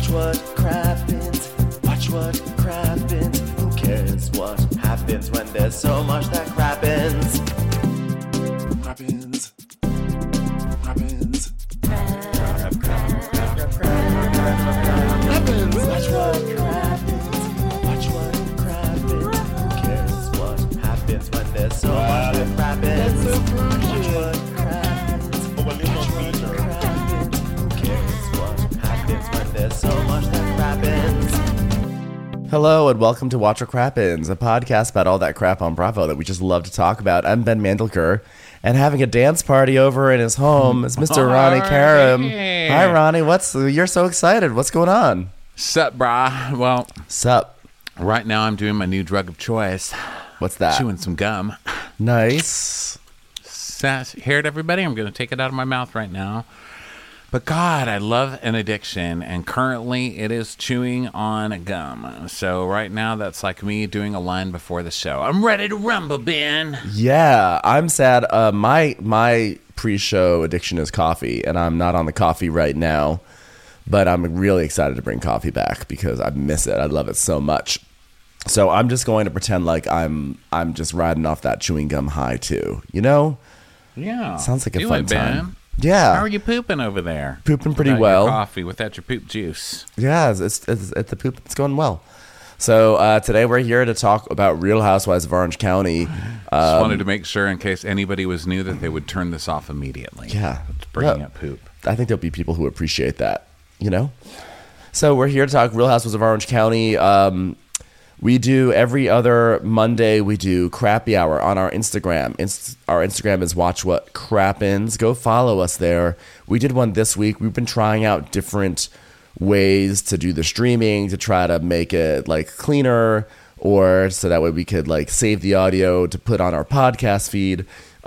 Watch what crappens. Watch what crappens. Who cares what happens when there's so much that crappens? Crappens. Crappens. Crappens. Watch what crappens. Watch what crappens. Who cares what happens when there's so much that crappens? Watch what crappens. Watch what crappens. Who cares what happens when there's so much that crappens? Hello and welcome to Watch What Crappens, a podcast about all that crap on Bravo that we just love to talk about. I'm Ben Mandelker, and having a dance party over in his home is Mr. Ronnie Karam. Hey. Hi, Ronnie. You're so excited. What's going on? Sup, brah? Well, Sup? right now I'm doing my new drug of choice. What's that? Chewing some gum. Nice. Hear it, everybody? I'm going to take it out of my mouth right now. But God, I love an addiction, and currently it is chewing on gum. So right now that's like me doing a line before the show. I'm ready to rumble, Ben. Yeah, I'm sad. My pre-show addiction is coffee, and I'm not on the coffee right now, but I'm really excited to bring coffee back because I miss it. I love it so much. So I'm just going to pretend like I'm just riding off that chewing gum high too. You know? Yeah. Sounds like a Do fun it, Ben. time. Yeah. How are you pooping over there? Pooping pretty without well. Your coffee without your poop juice. Yeah, it's the poop. It's going well. So today we're here to talk about Real Housewives of Orange County. Just wanted to make sure in case anybody was new that they would turn this off immediately. Yeah. Bringing up poop. I think there'll be people who appreciate that, you know? So we're here to talk Real Housewives of Orange County. We do every other Monday, we do Crappy Hour on our Instagram. Our Instagram is Watch What Crappens. Go follow us there. We did one this week. We've been trying out different ways to do the streaming to try to make it like cleaner, or so that way we could like save the audio to put on our podcast feed.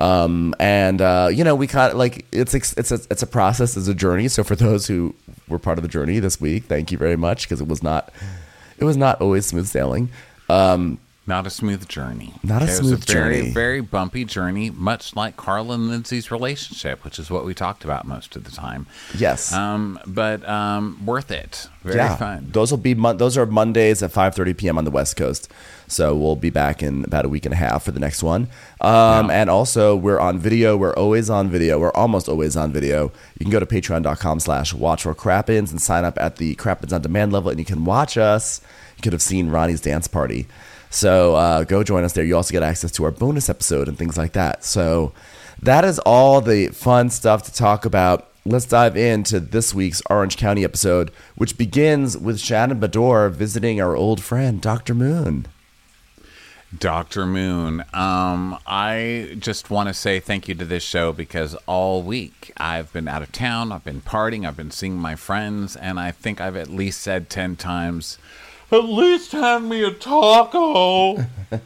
You know, we kind of like it's a process, it's a journey. So for those who were part of the journey this week, thank you very much, because it was not always smooth sailing. Not a smooth journey. Not a smooth journey. It was a very, very bumpy journey, much like Carla and Lindsay's relationship, which is what we talked about most of the time. Yes. But worth it. Very fun. Those are Mondays at 5:30 p.m. on the West Coast. So we'll be back in about a week and a half for the next one. And also we're on video. We're always on video. We're almost always on video. You can go to patreon.com/watchforcrappens and sign up at the Crappens on Demand level, and you can watch us. You could have seen Ronnie's dance party. So go join us there. You also get access to our bonus episode and things like that. So that is all the fun stuff to talk about. Let's dive into this week's Orange County episode, which begins with Shannon Beador visiting our old friend, Dr. Moon. Dr. Moon. I just want to say thank you to this show because all week I've been out of town. I've been partying. I've been seeing my friends. And I think I've at least said 10 times, at least hand me a taco.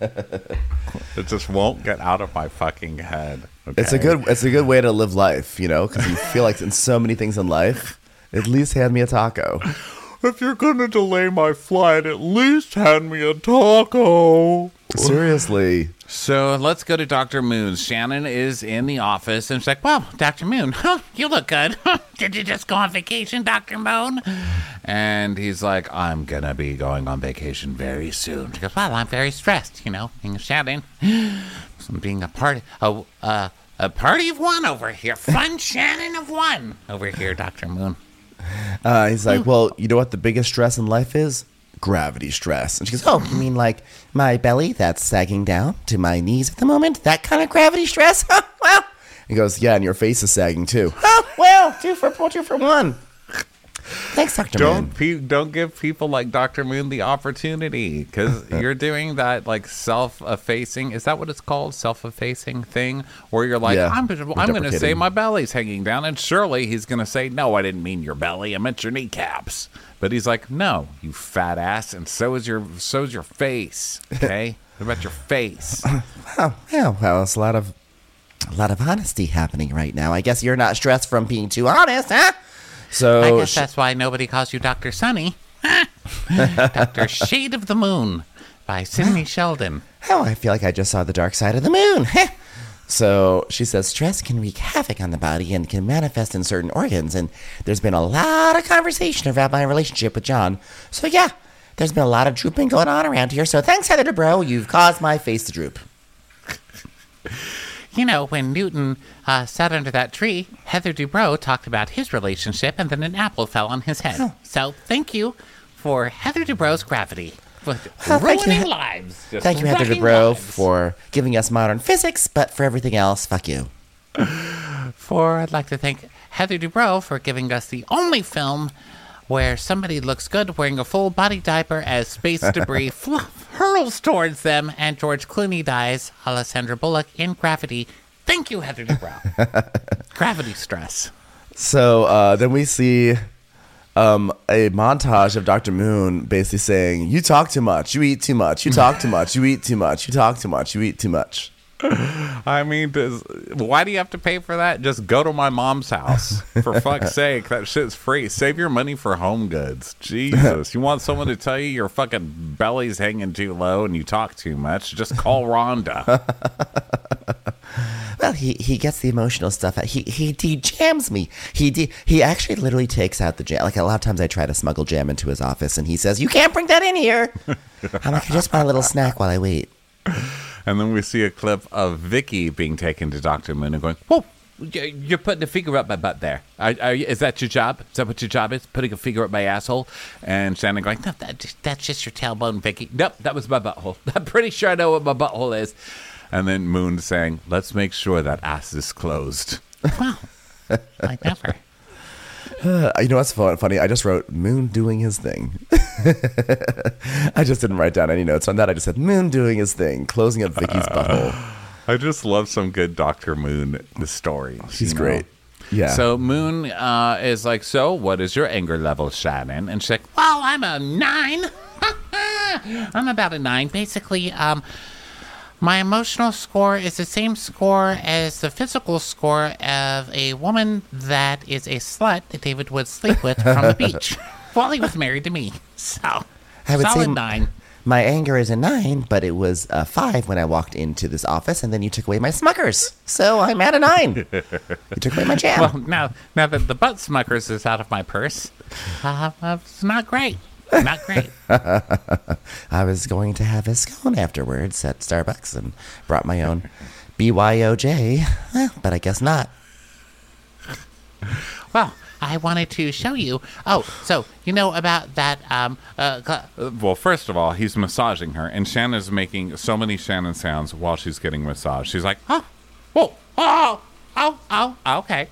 It just won't get out of my fucking head. Okay? It's a good way to live life, you know, because you feel like in so many things in life, at least hand me a taco. If you're going to delay my flight, at least hand me a taco. Seriously. So let's go to Dr. Moon. Shannon is in the office, and she's like, well, Dr. Moon, you look good. Did you just go on vacation, Dr. Moon? And he's like, I'm going to be going on vacation very soon. She goes, well, I'm very stressed, you know, being Shannon. Being a party of one over here. Fun Shannon of one over here, Dr. Moon. He's like, well, you know what the biggest stress in life is? Gravity stress. And she goes, oh, you mean like my belly that's sagging down to my knees at the moment? That kind of gravity stress? Oh, well. He goes, yeah, and your face is sagging too. Oh, well, two for one. Thanks, Dr. Moon. Don't give people like Dr. Moon the opportunity, because you're doing that like self-effacing. Is that what it's called? Self-effacing thing? Where you're like, yeah, I'm going to say my belly's hanging down, and surely he's going to say, no, I didn't mean your belly. I meant your kneecaps. But he's like, no, you fat ass, and so's your face. Okay, what about your face? Well, it's a lot of honesty happening right now. I guess you're not stressed from being too honest, huh? So I guess that's why nobody calls you Dr. Sunny. Dr. Shade of the Moon by Sidney Sheldon. Oh, I feel like I just saw the dark side of the moon. So she says stress can wreak havoc on the body and can manifest in certain organs. And there's been a lot of conversation about my relationship with John. So yeah, there's been a lot of drooping going on around here. So thanks, Heather Dubrow. You've caused my face to droop. You know, when Newton sat under that tree, Heather Dubrow talked about his relationship, and then an apple fell on his head. Oh. So thank you for Heather Dubrow's gravity. Thank you, Ruining lives. Just Thank you, Heather wrecking Dubrow, lives. for giving us modern physics, but for everything else, fuck you. I'd like to thank Heather Dubrow for giving us the only film where somebody looks good wearing a full body diaper as space debris hurls towards them and George Clooney dies a la Sandra Bullock in Gravity. Thank you, Heather Dubrow. Gravity stress. So then we see a montage of Dr. Moon basically saying, you talk too much, you eat too much, you talk too much, you eat too much, you talk too much, you eat too much. I mean, why do you have to pay for that? Just go to my mom's house. For fuck's sake, that shit's free. Save your money for Home Goods. Jesus. You want someone to tell you your fucking belly's hanging too low and you talk too much? Just call Rhonda. Well, he gets the emotional stuff out. He jams me. He actually literally takes out the jam. Like a lot of times I try to smuggle jam into his office and he says, you can't bring that in here. I'm like, I just want a little snack while I wait. And then we see a clip of Vicky being taken to Dr. Moon and going, whoa, you're putting a finger up my butt there. Is that your job? Is that what your job is? Putting a finger up my asshole? And Shannon going, no, that's just your tailbone, Vicky. Nope, that was my butthole. I'm pretty sure I know what my butthole is. And then Moon saying, let's make sure that ass is closed. Wow. I never. You know what's funny? I just wrote Moon doing his thing. I just didn't write down any notes on that. I just said Moon doing his thing, closing up Vicky's butthole. I just love some good Dr. Moon stories. She's great. Yeah. So Moon is like, so what is your anger level, Shannon? And she's like, well, I'm a 9. I'm about a 9. Basically, my emotional score is the same score as the physical score of a woman that is a slut that David would sleep with from the beach while he was married to me. So, I would solid say 9. My anger is a 9, but it was a 5 when I walked into this office, and then you took away my Smuckers. So I'm at a 9. You took away my jam. Well, now that the butt Smuckers is out of my purse, it's not great. Not great. I was going to have a scone afterwards at Starbucks and brought my own BYOJ, but I guess not. Well, I wanted to show you. Oh, so you know about that? Well, first of all, he's massaging her, and Shannon's making so many Shannon sounds while she's getting massaged. She's like, oh, whoa, oh. Oh, okay.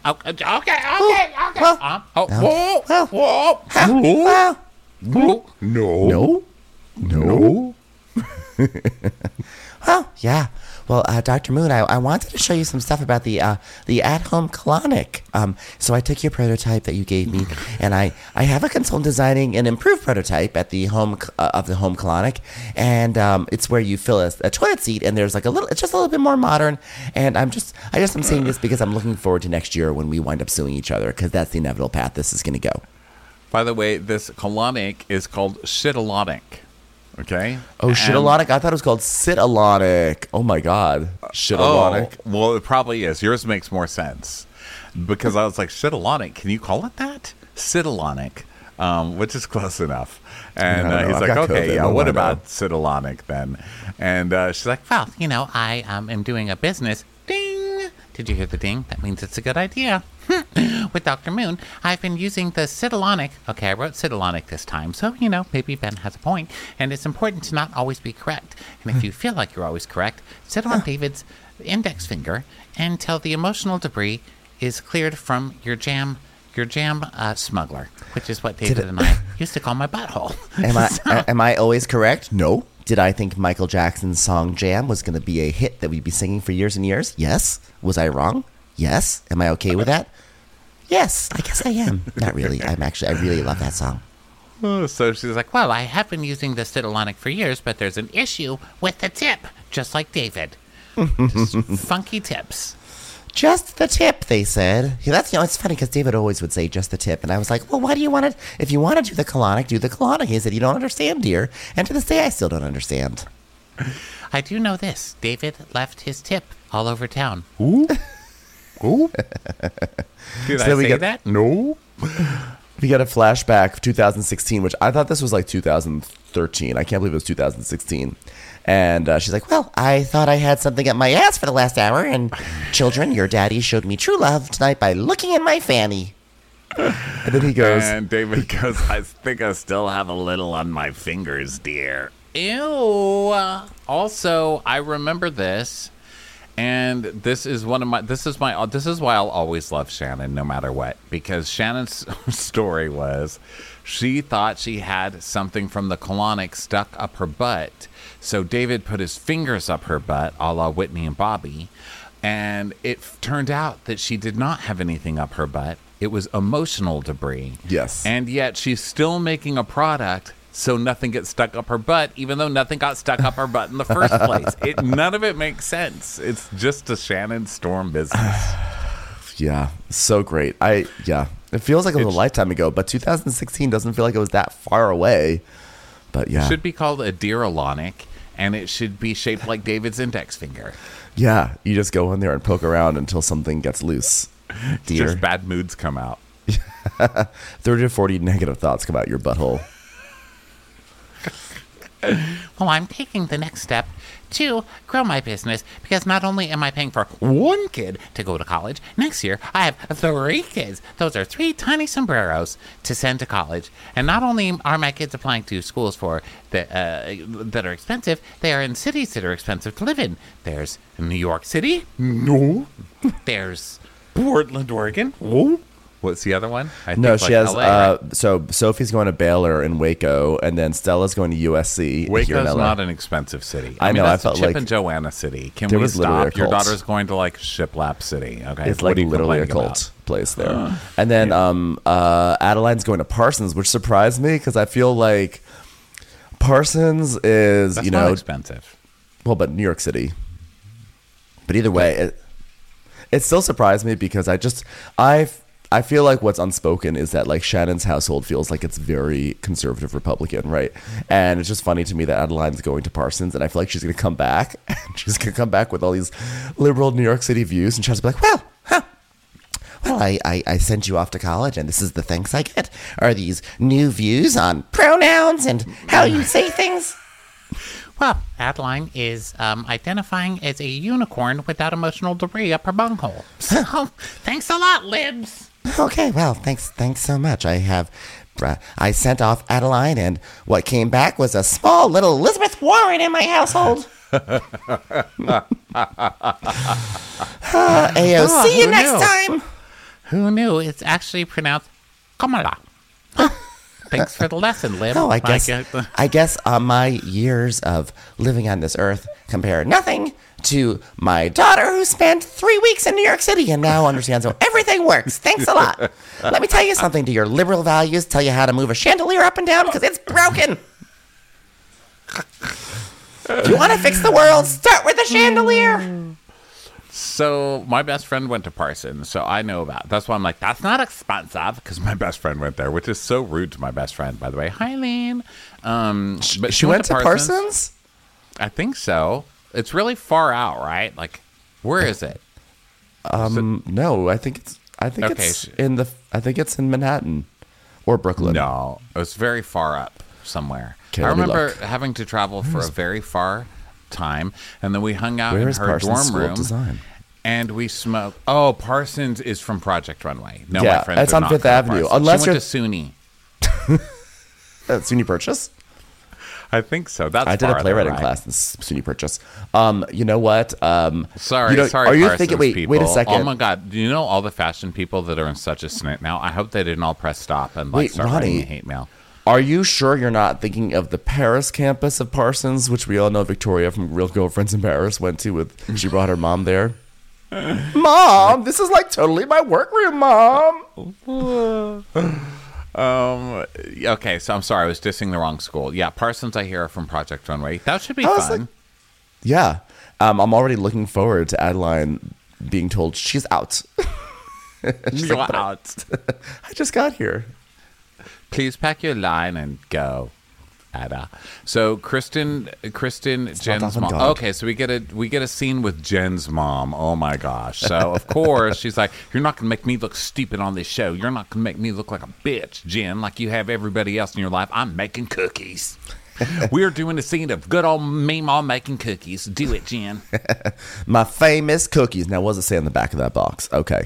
No. Well, yeah. Well, Dr. Moon, I wanted to show you some stuff about the at-home colonic. So I took your prototype that you gave me, and I have a consultant designing an improved prototype at the home of the home colonic, and it's where you fill a toilet seat, and there's like it's just a little bit more modern. And I'm saying this because I'm looking forward to next year when we wind up suing each other, because that's the inevitable path this is going to go. By the way, this colonic is called Shitalonic. Okay. Oh, Shitalonic? I thought it was called Sitalonic. Oh my God. Shitalonic. Oh, well, it probably is. Yours makes more sense. Because I was like, Shitalonic, can you call it that? Sitalonic, which is close enough. And he's like, okay, yeah, what about Sitalonic then? And she's like, well, I am doing a business. Ding! Did you hear the ding? That means it's a good idea. With Dr. Moon, I've been using the Sitalonic. Okay, I wrote Sitalonic this time, so, maybe Ben has a point. And it's important to not always be correct. And if you feel like you're always correct, sit on David's index finger until the emotional debris is cleared from your jam smuggler, which is what David and I used to call my butthole. Am I always correct? No. Did I think Michael Jackson's song Jam was going to be a hit that we'd be singing for years and years? Yes. Was I wrong? Yes. Am I okay with that? Yes. I guess I am. Not really. I really love that song. So she's like, well, I have been using the Sitalonic for years, but there's an issue with the tip, just like David. Just funky tips. Just the tip, they said. Yeah, it's funny because David always would say just the tip. And I was like, well, why do you want to, if you want to do the colonic, do the colonic. He said, you don't understand, dear. And to this day, I still don't understand. I do know this. David left his tip all over town. Ooh. Did So I we say get- that? No. We get a flashback of 2016, which I thought this was like 2013. I can't believe it was 2016. And she's like, well, I thought I had something up my ass for the last hour. And children, your daddy showed me true love tonight by looking in my fanny. And then he goes, And David goes, I think I still have a little on my fingers, dear. Ew. Also, I remember this. And this is why I'll always love Shannon no matter what, because Shannon's story was she thought she had something from the colonic stuck up her butt. So David put his fingers up her butt, a la Whitney and Bobby, and it turned out that she did not have anything up her butt. It was emotional debris. Yes. And yet she's still making a product so nothing gets stuck up her butt, even though nothing got stuck up her butt in the first place. None of it makes sense. It's just a Shannon Storm business. yeah, so great. It feels like it was a lifetime ago, but 2016 doesn't feel like it was that far away. But yeah. It should be called a Deeralonic, and it should be shaped like David's index finger. Yeah, you just go in there and poke around until something gets loose. Dear. Just bad moods come out. 30 to 40 negative thoughts come out your butthole. Well, I'm taking the next step to grow my business because not only am I paying for one kid to go to college, next year I have 3 kids. Those are 3 tiny sombreros to send to college. And not only are my kids applying to schools that are expensive, they are in cities that are expensive to live in. There's New York City. No. There's Portland, Oregon. Oh. What's the other one? I No, think she has. LA, right? So Sophie's going to Baylor in Waco, and then Stella's going to USC. here in Waco's LA. not an expensive city. I know, That's I felt Chip like and Joanna City. Can there we was literally stop? a Your cult. daughter's going to like Shiplap City. Okay, It's What like are you literally a complaining cult about? place there. And then Adeline's going to Parsons, which surprised me because I feel like Parsons is, That's you not know, expensive. well, but New York City. But either way, it still surprised me because I feel like what's unspoken is that like Shannon's household feels like it's very conservative Republican, right? And it's just funny to me that Adeline's going to Parsons, and I feel like she's going to come back, and she's going to come back with all these liberal New York City views, and she's going to be like, well, I sent you off to college, and this is the thanks I get, are these new views on pronouns and how you say things. Well, Adeline is identifying as a unicorn without emotional debris up her bunghole. So, thanks a lot, libs. Okay, well, thanks so much. I sent off Adeline, and what came back was a small little Elizabeth Warren in my household. Ayo, see you who next knew? time. Who knew? It's actually pronounced Kamala. Thanks for the lesson, Lib. Oh, I guess my years of living on this earth compare nothing to my daughter who spent 3 weeks in New York City and now understands how everything works. Thanks a lot. Let me tell you something. Do your liberal values tell you how to move a chandelier up and down? Because it's broken. If you want to fix the world, start with a chandelier. So my best friend went to Parsons, so I know about it. That's why I'm like, that's not expensive, because my best friend went there, which is so rude to my best friend, by the way. Hi, Lean. But She went to Parsons? I think so. It's really far out, right? Like, where is it? No, I think it's in Manhattan or Brooklyn. No, it was very far up somewhere. Okay, I let me remember look. having to travel for a very far time, and then we hung out Where in is her Parsons dorm School of room. Design? And we smoked. Oh, Parsons is from Project Runway. No, Yeah, my friends it's are on not Fifth from Avenue. Parsons. Unless she went to SUNY. SUNY Purchase? I think so. That's I did a farther, playwriting right? class in SUNY Purchase. You know what? Sorry, you know, sorry. Are you Parsons thinking? Wait people. a second. Oh my God! Do you know all the fashion people that are in such a snit now? I hope they didn't all press stop and like Wait, start writing Ronnie. a hate mail. Are you sure you're not thinking of the Paris campus of Parsons, which we all know Victoria from Real Girlfriends in Paris went to with? She brought her mom there. Mom, this is like totally my workroom, Mom. Okay, so I'm sorry, I was dissing the wrong school. Yeah, Parsons, I hear, are from Project Runway. That should be I was fun. like- Yeah, I'm already looking forward to Adeline being told she's out. She's You're like, "But out. I just got here. Please pack your line and go. Ada. So Kristen, Jen's Dolphin mom. God. Okay, so we get a scene with Jen's mom. Oh my gosh! So of course she's like, "You're not gonna make me look stupid on this show. You're not gonna make me look like a bitch, Jen, like you have everybody else in your life. I'm making cookies. We're doing a scene of good old me mom making cookies. Do it, Jen. My famous cookies. Now, what does it say on the back of that box? Okay.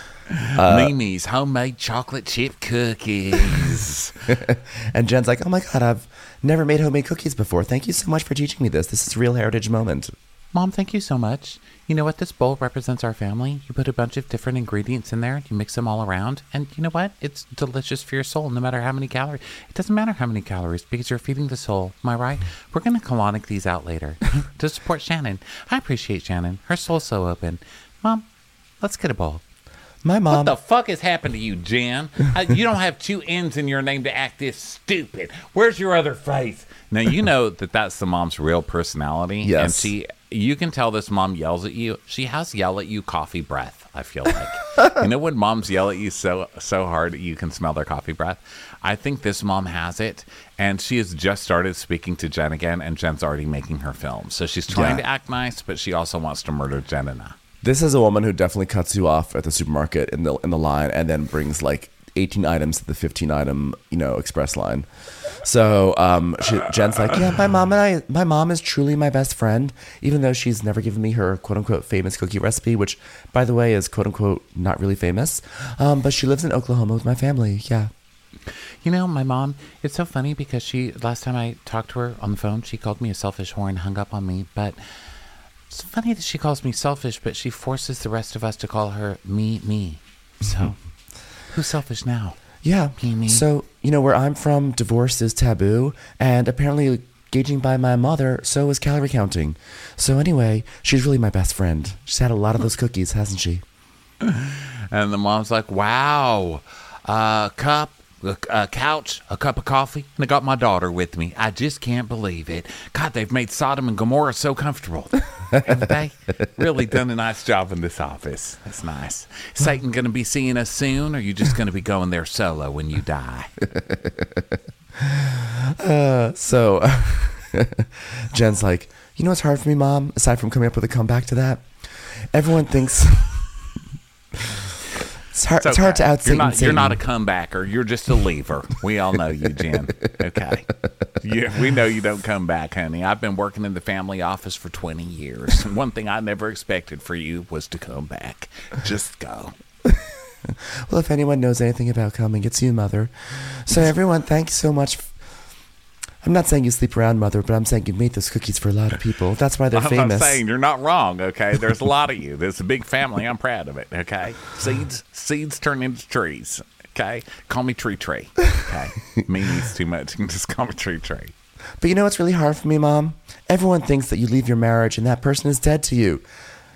Mimi's homemade chocolate chip cookies." And Jen's like, oh my God, I've never made homemade cookies before. Thank you so much for teaching me this. This is a real heritage moment. Mom, thank you so much. You know what? This bowl represents our family. You put a bunch of different ingredients in there. You mix them all around. And you know what? It's delicious for your soul, no matter how many calories. It doesn't matter how many calories because you're feeding the soul. Am I right? We're going to colonic these out later to support Shannon. I appreciate Shannon. Her soul's so open. Mom, let's get a bowl. My mom. What the fuck has happened to you, Jen? You don't have two N's in your name to act this stupid. Where's your other face? Now, you know that's the mom's real personality. Yes. And you can tell this mom yells at you. She has yell at you coffee breath, I feel like. You know when moms yell at you so hard you can smell their coffee breath? I think this mom has it. And she has just started speaking to Jen again, and Jen's already making her film. So she's trying to act nice, but she also wants to murder Jen and I. This is a woman who definitely cuts you off at the supermarket in the line and then brings like 18 items to the 15 item, express line. So Jen's like, yeah, my mom is truly my best friend, even though she's never given me her quote unquote famous cookie recipe, which by the way is quote unquote not really famous. But she lives in Oklahoma with my family. Yeah. You know, my mom, it's so funny because last time I talked to her on the phone, she called me a selfish whore and hung up on me, but it's funny that she calls me selfish, but she forces the rest of us to call her me. So, who's selfish now? Yeah. Me. So, where I'm from, divorce is taboo, and apparently, gauging by my mother, so is calorie counting. So anyway, she's really my best friend. She's had a lot of those cookies, hasn't she? And the mom's like, wow, a couch, a cup of coffee, and I got my daughter with me. I just can't believe it. God, they've made Sodom and Gomorrah so comfortable. Haven't they? Really done a nice job in this office. That's nice. Satan going to be seeing us soon, or are you just going to be going there solo when you die? So Jen's like, what's hard for me, Mom, aside from coming up with a comeback to that? Everyone thinks... It's hard to out Satan. You're not a comebacker. You're just a leaver. We all know you, Jen. Okay. We know you don't come back, honey. I've been working in the family office for 20 years. And one thing I never expected for you was to come back. Just go. Well, if anyone knows anything about coming, it's you, Mother. So everyone, thanks so much. I'm not saying you sleep around, Mother, but I'm saying you made those cookies for a lot of people. That's why they're famous. I'm saying you're not wrong, okay? There's a lot of you. There's a big family. I'm proud of it, okay? Seeds turn into trees, okay? Call me Tree, okay? Means too much. You can just call me Tree. But what's really hard for me, Mom? Everyone thinks that you leave your marriage and that person is dead to you.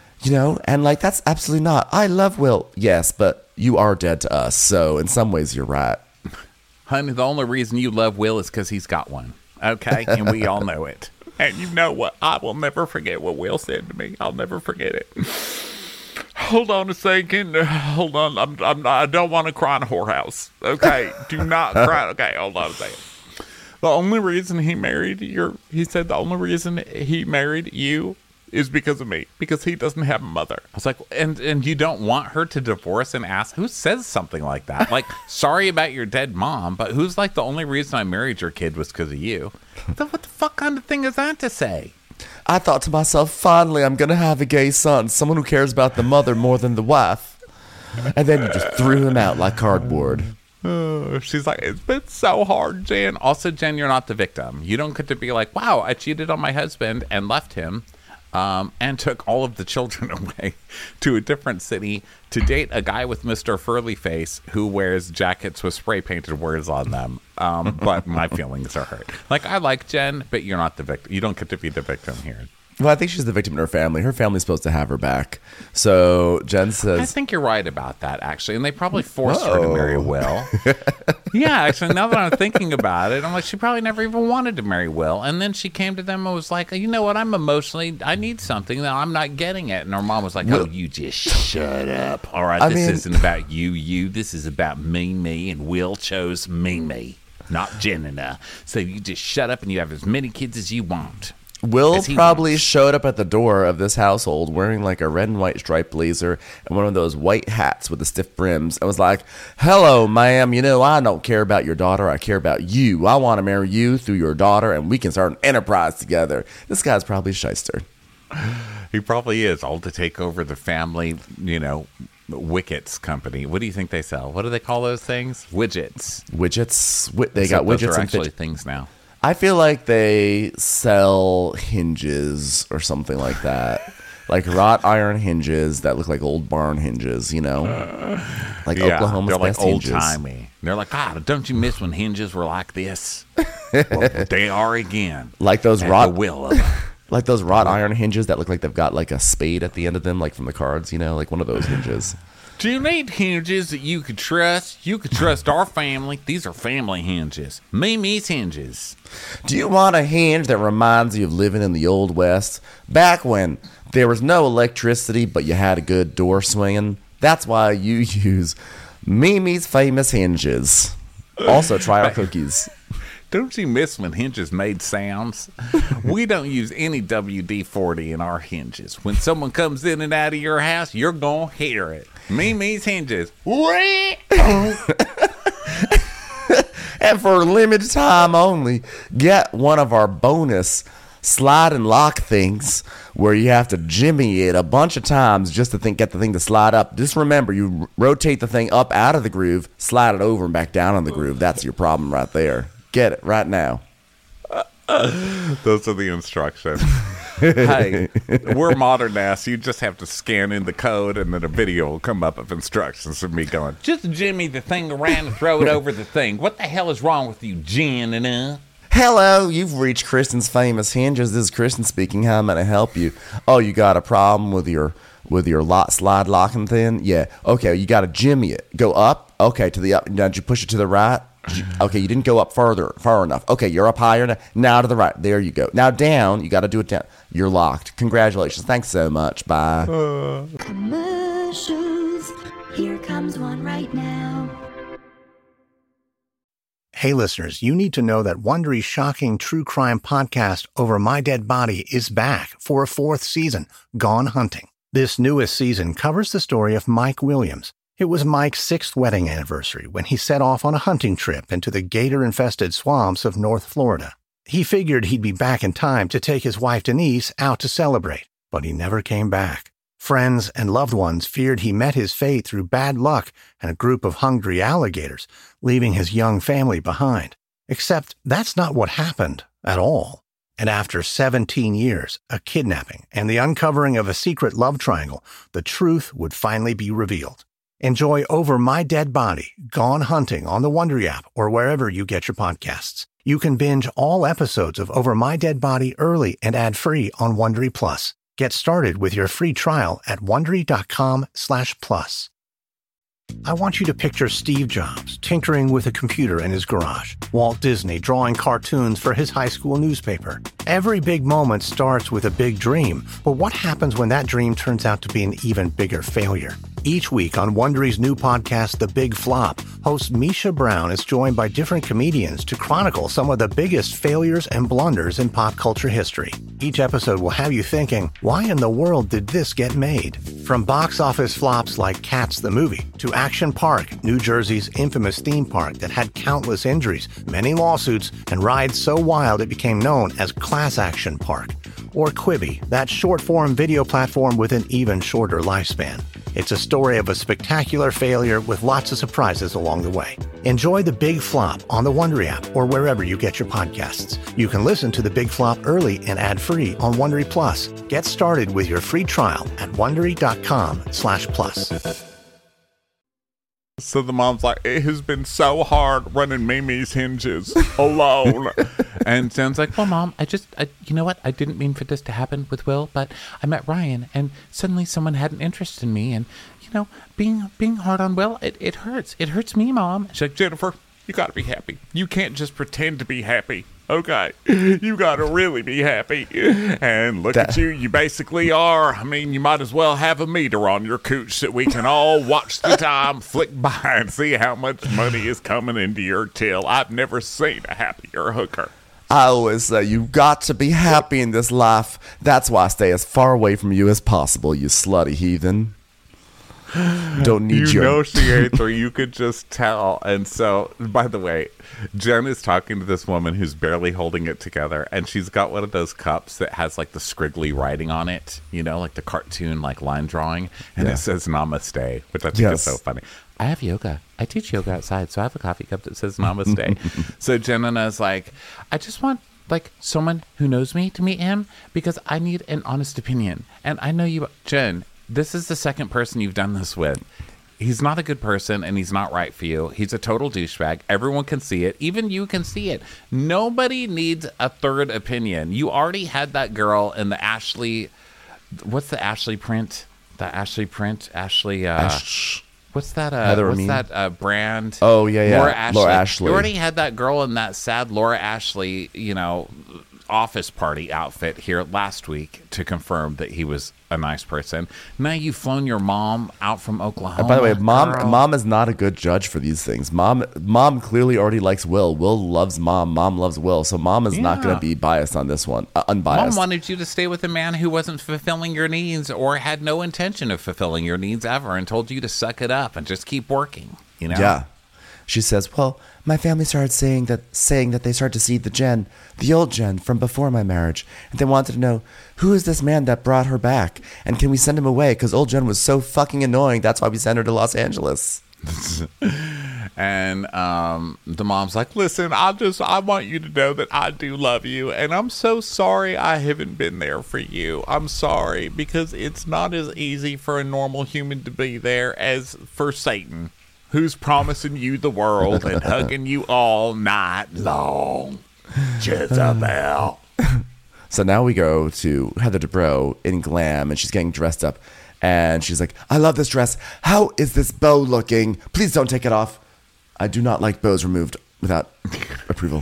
And that's absolutely not. I love Will. Yes, but you are dead to us. So in some ways, you're right. Honey, the only reason you love Will is because he's got one. Okay? And we all know it. And you know what? I will never forget what Will said to me. I'll never forget it. Hold on a second. Hold on. I don't want to cry in a whorehouse. Okay? Do not cry. Okay, hold on a second. The only reason he said the only reason he married you is because of me, because he doesn't have a mother. I was like, and you don't want her to divorce and ask? Who says something like that? Like, sorry about your dead mom, but who's like, the only reason I married your kid was because of you? What the fuck kind of thing is that to say? I thought to myself, finally, I'm going to have a gay son, someone who cares about the mother more than the wife. And then you just threw him out like cardboard. She's like, it's been so hard, Jen. Also, Jen, you're not the victim. You don't get to be like, wow, I cheated on my husband and left him. And took all of the children away to a different city to date a guy with Mr. Furley Face who wears jackets with spray painted words on them. But my feelings are hurt. Like, I like Jen, but you're not the victim. You don't get to be the victim here. Well, I think she's the victim in her family. Her family's supposed to have her back. So Jen says... I think you're right about that, actually. And they probably forced her to marry Will. Yeah, actually, now that I'm thinking about it, I'm like, she probably never even wanted to marry Will. And then she came to them and was like, you know what, I need something that I'm not getting it. And her mom was like, oh, you just shut up. All right, this isn't about you. This is about me. And Will chose me. not Jenna. So you just shut up and you have as many kids as you want. Will As he probably wants. showed up at the door of this household wearing like a red and white striped blazer and one of those white hats with the stiff brims and was like, hello, ma'am. You know, I don't care about your daughter. I care about you. I want to marry you through your daughter and we can start an enterprise together. This guy's probably a shyster. He probably is, all to take over the family, Wickets company. What do you think they sell? What do they call those things? Widgets. Widgets. They Except got those widgets are and actually things now. I feel like they sell hinges or something like that. Like wrought iron hinges that look like old barn hinges, like Oklahoma's they're like best hinges. old-timey. They're like, God, don't you miss when hinges were like this? Well, they are again. Like those At wrought the will of them. like those wrought iron hinges that look like they've got like a spade at the end of them, like from the cards, like one of those hinges. Do you need hinges that you could trust? You could trust our family. These are family hinges. Mimi's hinges. Do you want a hinge that reminds you of living in the Old West? Back when there was no electricity, but you had a good door swinging? That's why you use Mimi's famous hinges. Also, try our cookies. Don't you miss when hinges made sounds? We don't use any WD-40 in our hinges. When someone comes in and out of your house, you're going to hear it. Mimi's hinges. And for a limited time only, get one of our bonus slide and lock things where you have to jimmy it a bunch of times just to get the thing to slide up. Just remember, you rotate the thing up out of the groove, slide it over and back down in the groove. That's your problem right there. Get it right now. Those are the instructions. Hey, we're modern ass. You just have to scan in the code and then a video will come up of instructions of me going, just jimmy the thing around and throw it over the thing. What the hell is wrong with you, Jen? Hello, you've reached Kristen's famous hinges. This is Kristen speaking. How am I going to help you? Oh, you got a problem with your slide locking thing? Yeah. Okay, you got to jimmy it. Go up. Okay, to the up. Now, did you push it to the right? Okay, you didn't go up far enough. Okay, you're up higher now to the right. There you go. Now down. You got to do it down. You're locked. Congratulations. Thanks so much. Bye. Commercials. Here comes one right now. Hey listeners, you need to know that Wondery's shocking true crime podcast Over My Dead Body is back for a 4th season, Gone Hunting. This newest season covers the story of Mike Williams. It was Mike's 6th wedding anniversary when he set off on a hunting trip into the gator-infested swamps of North Florida. He figured he'd be back in time to take his wife Denise out to celebrate, but he never came back. Friends and loved ones feared he met his fate through bad luck and a group of hungry alligators, leaving his young family behind. Except that's not what happened at all. And after 17 years, a kidnapping, and the uncovering of a secret love triangle, the truth would finally be revealed. Enjoy Over My Dead Body, Gone Hunting on the Wondery app or wherever you get your podcasts. You can binge all episodes of Over My Dead Body early and ad-free on Wondery Plus. Get started with your free trial at Wondery.com/plus. I want you to picture Steve Jobs tinkering with a computer in his garage, Walt Disney drawing cartoons for his high school newspaper. Every big moment starts with a big dream, but what happens when that dream turns out to be an even bigger failure? Each week on Wondery's new podcast, The Big Flop, host Misha Brown is joined by different comedians to chronicle some of the biggest failures and blunders in pop culture history. Each episode will have you thinking, why in the world did this get made? From box office flops like Cats the movie, to Action Park, New Jersey's infamous theme park that had countless injuries, many lawsuits, and rides so wild it became known as Class Action Park. Or Quibi, that short-form video platform with an even shorter lifespan. It's a story of a spectacular failure with lots of surprises along the way. Enjoy The Big Flop on the Wondery app or wherever you get your podcasts. You can listen to The Big Flop early and ad-free on Wondery Plus. Get started with your free trial at Wondery.com/plus. So the mom's like, it has been so hard running Mimi's hinges alone. And Sam's like, well, Mom, you know what? I didn't mean for this to happen with Will, but I met Ryan and suddenly someone had an interest in me. And, being hard on Will, it hurts. It hurts me, Mom. She's like, Jennifer, You gotta be happy. You can't just pretend to be happy. Okay, you gotta really be happy. And look at you, you basically are. I mean, you might as well have a meter on your cooch that we can all watch the time flick by and see how much money is coming into your till. I've never seen a happier hooker. I always say you got to be happy in this life. That's why I stay as far away from you as possible, you slutty heathen. Don't need You your... know she hates her. You could just tell. And so, by the way, Jen is talking to this woman who's barely holding it together, and she's got one of those cups that has like the scriggly writing on it, you know, like the cartoon like line drawing, and Yeah. it says namaste, which I think Yes. is so funny. I have yoga. I teach yoga outside, so I have a coffee cup that says namaste. So Jenna's like, I just want like someone who knows me to meet him because I need an honest opinion. And I know you, Jen, this is the second person you've done this with. He's not a good person and he's not right for you. He's a total douchebag. Everyone can see it. Even you can see it. Nobody needs a third opinion. You already had that girl in the Ashley, what's the Ashley print? The Ashley print? Ashley, what's that? Heather What's Amin? that brand? Oh, yeah. Laura Ashley. Laura Ashley. You already had that girl in that sad Laura Ashley, you know, office party outfit here last week to confirm that he was a nice person. Now you've flown your mom out from Oklahoma. And by the way, girl. mom is not a good judge for these things. Mom clearly already likes Will. Will loves mom. Mom loves Will. So mom is not going Yeah. to be biased on this one. Mom Unbiased. wanted you to stay with a man who wasn't fulfilling your needs or had no intention of fulfilling your needs ever, and told you to suck it up and just keep working. You know? Yeah. She says, well, my family started saying that they started to see the old Jen from before my marriage. And they wanted to know, who is this man that brought her back? And can we send him away? Because old Jen was so fucking annoying. That's why we sent her to Los Angeles. And the mom's like, listen, I want you to know that I do love you. And I'm so sorry I haven't been there for you. I'm sorry because it's not as easy for a normal human to be there as for Satan, who's promising you the world and hugging you all night long. Jezebel. So now we go to Heather Dubrow in glam, and she's getting dressed up. And she's like, I love this dress. How is this bow looking? Please don't take it off. I do not like bows removed without approval.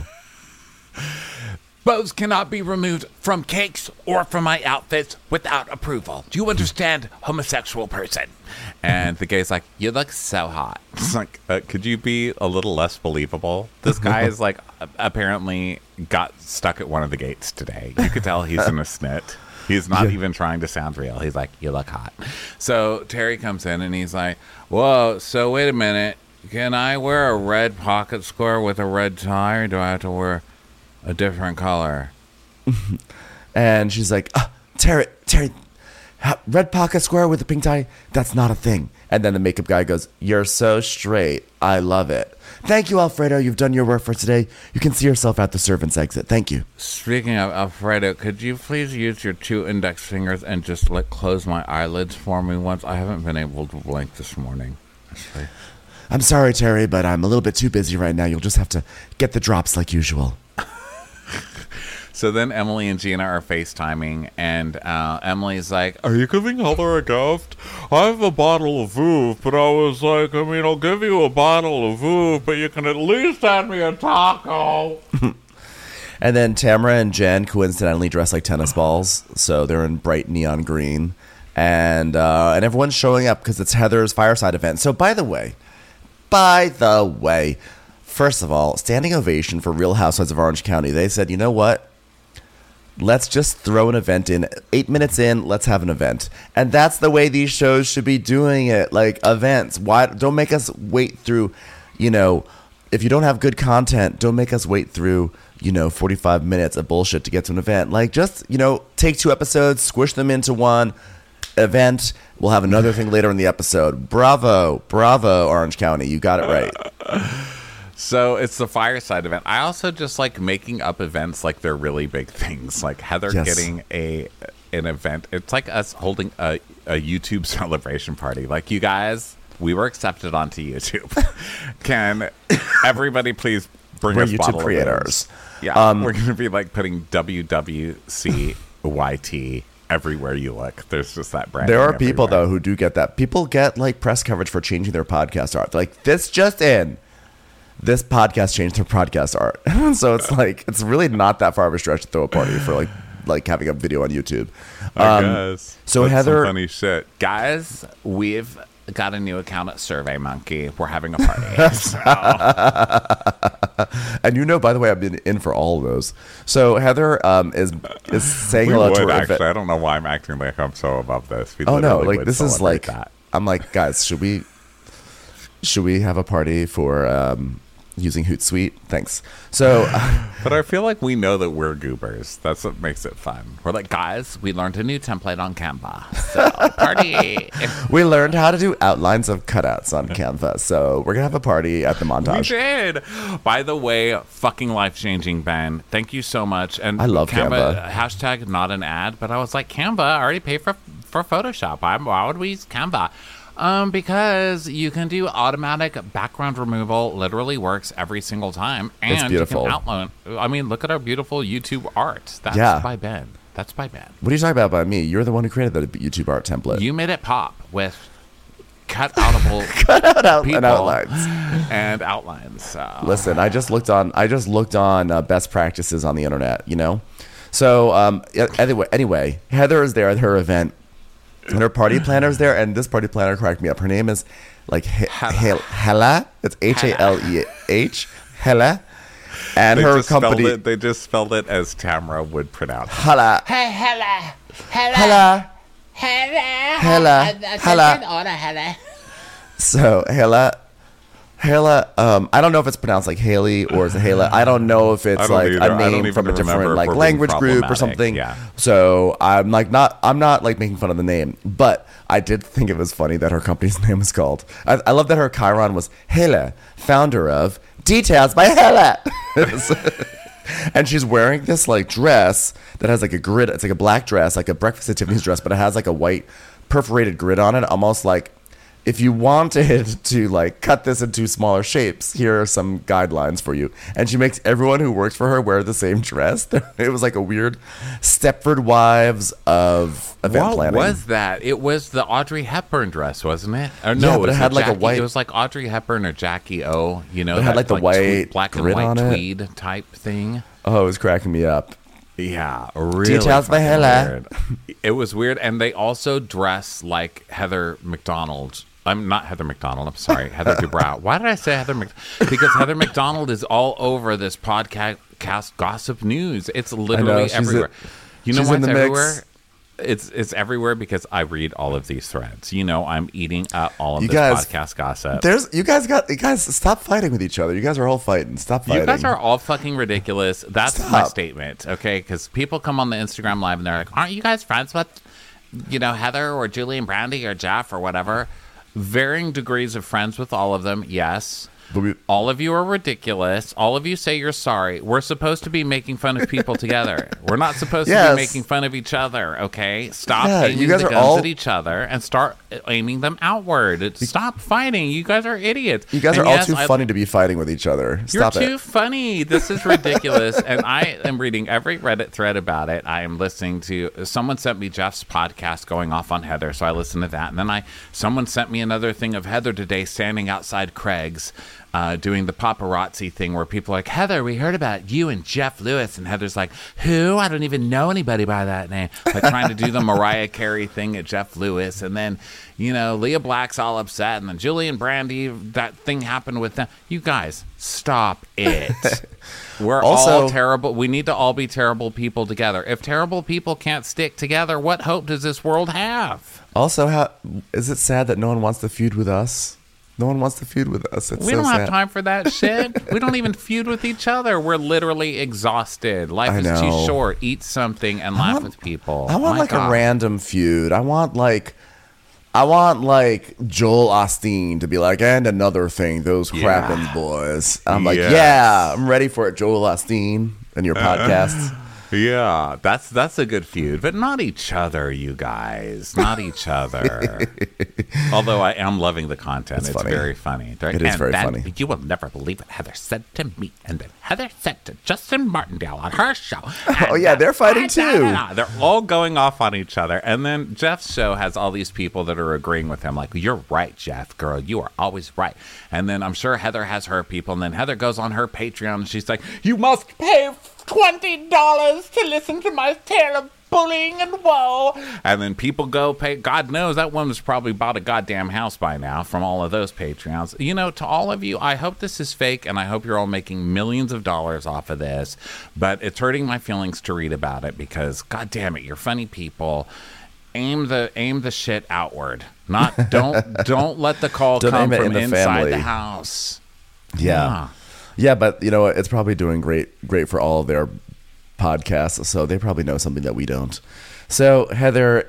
Bows cannot be removed from cakes or from my outfits without approval. Do you understand, homosexual person? And the guy's like, you look so hot. It's like, could you be a little less believable? This guy is like, apparently got stuck at one of the gates today. You could tell he's in a snit. He's not even trying to sound real. He's like, you look hot. So Terry comes in and he's like, whoa, so wait a minute. Can I wear a red pocket square with a red tie, or do I have to wear a different color? And she's like, Terry, red pocket square with a pink tie? That's not a thing. And then the makeup guy goes, you're so straight. I love it. Thank you, Alfredo. You've done your work for today. You can see yourself at the servant's exit. Thank you. Speaking of Alfredo, could you please use your 2 index fingers and just close my eyelids for me once? I haven't been able to blink this morning. I'm sorry, Terry, but I'm a little bit too busy right now. You'll just have to get the drops like usual. So then Emily and Gina are FaceTiming, and Emily's like, are you giving Heather a gift? I have a bottle of Vouv, but I was like, I mean, I'll give you a bottle of Vouv, but you can at least hand me a taco. And then Tamara and Jen coincidentally dress like tennis balls, so they're in bright neon green. And everyone's showing up because it's Heather's fireside event. So by the way, first of all, standing ovation for Real Housewives of Orange County. They said, you know what? Let's just throw an event in. 8 minutes in, let's have an event. And that's the way these shows should be doing it, like events. Why don't make us wait through, if you don't have good content, don't make us wait through, 45 minutes of bullshit to get to an event. Like just, take 2 episodes, squish them into one event. We'll have another thing later in the episode. Bravo, Orange County. You got it right. So it's the fireside event. I also just like making up events like they're really big things. Like Heather getting an event. It's like us holding a YouTube celebration party. Like, you guys, we were accepted onto YouTube. Can everybody please bring We're us YouTube bottle creators. Of yeah, we're going to be like putting WWCYT everywhere you look. There's just that brand. There are people though who do get that. People get like press coverage for changing their podcast art. Like, this just in. this podcast changed their podcast art. So it's like, it's really not that far of a stretch to throw a party for like having a video on YouTube. I guess. So That's Heather, some funny shit. Guys, we've got a new account at Survey Monkey. We're having a party. So. and by the way, I've been in for all of those. So Heather is saying hello to her actually. I don't know why I'm acting like I'm so above this. We oh no, literally like would this is celebrate like that. I'm like, guys, should we have a party for using Hootsuite? Thanks. So But I feel like we know that we're goobers. That's what makes it fun. We're like, guys, we learned a new template on Canva. So party. we learned how to do outlines of cutouts on Canva. So we're gonna have a party at the We montage. did. By the way, fucking life-changing, Ben. Thank you so much. And I love Canva. Hashtag not an ad, but I was like, Canva, I already paid for Photoshop. Why would we use Canva? Because you can do automatic background removal. Literally works every single time. And It's beautiful. You can outline. I mean, look at our beautiful YouTube art. That's Yeah. by Ben. That's by Ben. What are you talking about by me? You're the one who created the YouTube art template. You made it pop with cut-outable and people outlines. and outlines. So. Listen, I just looked on best practices on the internet, So anyway, Heather is there at her event, and her party planner is there, and this party planner cracked me up. Her name is like Hella. It's Haleh. Hella, and her company. They just spelled it as Tamara would pronounce. Hella. Hey, Hella. Hella. Hella. So Hella, I don't know if it's pronounced like Haley or is it Hela. I don't know if it's I don't like either. a I don't name even from a remember different if like we're being language group or problematic. something. Yeah. So I'm not like making fun of the name, but I did think it was funny that her company's name was called. I love that her Chiron was Hela, founder of Details by Hela. And she's wearing this like dress that has like a grid. It's like a black dress, like a Breakfast at Tiffany's dress, but it has like a white perforated grid on it, almost like if you wanted to like cut this into smaller shapes, here are some guidelines for you. And she makes everyone who works for her wear the same dress. It was like a weird Stepford Wives of event planning. What was that? It was the Audrey Hepburn dress, wasn't it? Or Yeah, no, but it had like a white. It was like Audrey Hepburn or Jackie O. You know, It had, like, the white black and grid white on it. tweed type thing. Oh, it was cracking me up. Yeah, really. Details by fucking Hela. weird. It was weird, and they also dress like Heather McDonald. I'm not Heather McDonald. I'm sorry, Heather Dubrow. Why did I say Heather McDonald? Because Heather McDonald is all over this podcast gossip news. It's literally she's everywhere. You know she's in what's the mix. everywhere? It's everywhere because I read all of these threads. You know, I'm eating up all of You this guys- podcast gossip. You guys stop fighting with each other. You guys are all fighting. Stop fighting. You guys are all fucking ridiculous. That's my Stop. statement, okay? Because people come on the Instagram Live and they're like, aren't you guys friends with, Heather or Julie and Brandy or Jeff or whatever? Varying degrees of friends with all of them, yes. But All of you are ridiculous. All of you say you're sorry. We're supposed to be making fun of people together. We're not supposed to Yes. be making fun of each other, okay? Stop Yeah, aiming you guys the are guns all- at each other and start aiming them outward. Stop fighting. You guys are idiots. You guys And are all yes, too funny to be fighting with each other. You're Stop too it. funny. This is ridiculous. And I am reading every Reddit thread about it. I am listening to someone sent me Jeff's podcast going off on Heather, so I listened to that. And then someone sent me another thing of Heather today standing outside Craig's doing the paparazzi thing where people are like, Heather, we heard about you and Jeff Lewis. And Heather's like, who? I don't even know anybody by that name. Like trying to do the Mariah Carey thing at Jeff Lewis. And then, Leah Black's all upset. And then Julie and Brandy, that thing happened with them. You guys, stop it. We're Also- all terrible. We need to all be terrible people together. If terrible people can't stick together, what hope does this world have? Also, how is it sad that no one wants to feud with us? No one wants to feud with us. It's We so don't sad. have time for that shit. We don't even feud with each other. We're literally exhausted. Life I is know. too short. Eat something and laugh with people. I want My like God. a random feud. I want like Joel Osteen to be like, and another thing, those Crappens boys. I'm like, Yes. yeah, I'm ready for it, Joel Osteen and your podcast. Yeah, that's a good feud, but not each other, you guys. Not each other. Although I am loving the content. It's funny. very funny. It is very funny. You will never believe what Heather said to me, and then Heather said to Justin Martindale on her show. Oh, yeah, they're fighting too. They're all going off on each other. And then Jeff's show has all these people that are agreeing with him, like, you're right, Jeff, girl. You are always right. And then I'm sure Heather has her people. And then Heather goes on her Patreon and she's like, you must pay $20 to listen to my tale of bullying and woe. And then people go pay. God knows that woman's probably bought a goddamn house by now from all of those Patreons. You know, to all of you, I hope this is fake and I hope you're all making millions of dollars off of this. But it's hurting my feelings to read about it because, God damn it, you're funny people. Aim the shit outward. Not don't let the call Don't come aim it from in the inside family. the house. Yeah. Yeah, but you know what? It's probably doing great for all of their podcasts, so they probably know something that we don't. So Heather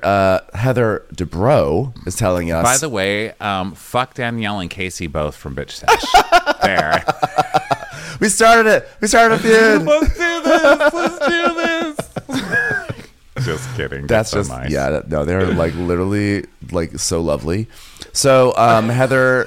Dubrow is telling us. By the way, fuck Danielle and Casey both from Bitch Sesh. There. We started it. We started a feud. Let's do this. Let's do this. Just kidding. That's so just nice. yeah. No, they're like literally like so lovely. So Heather.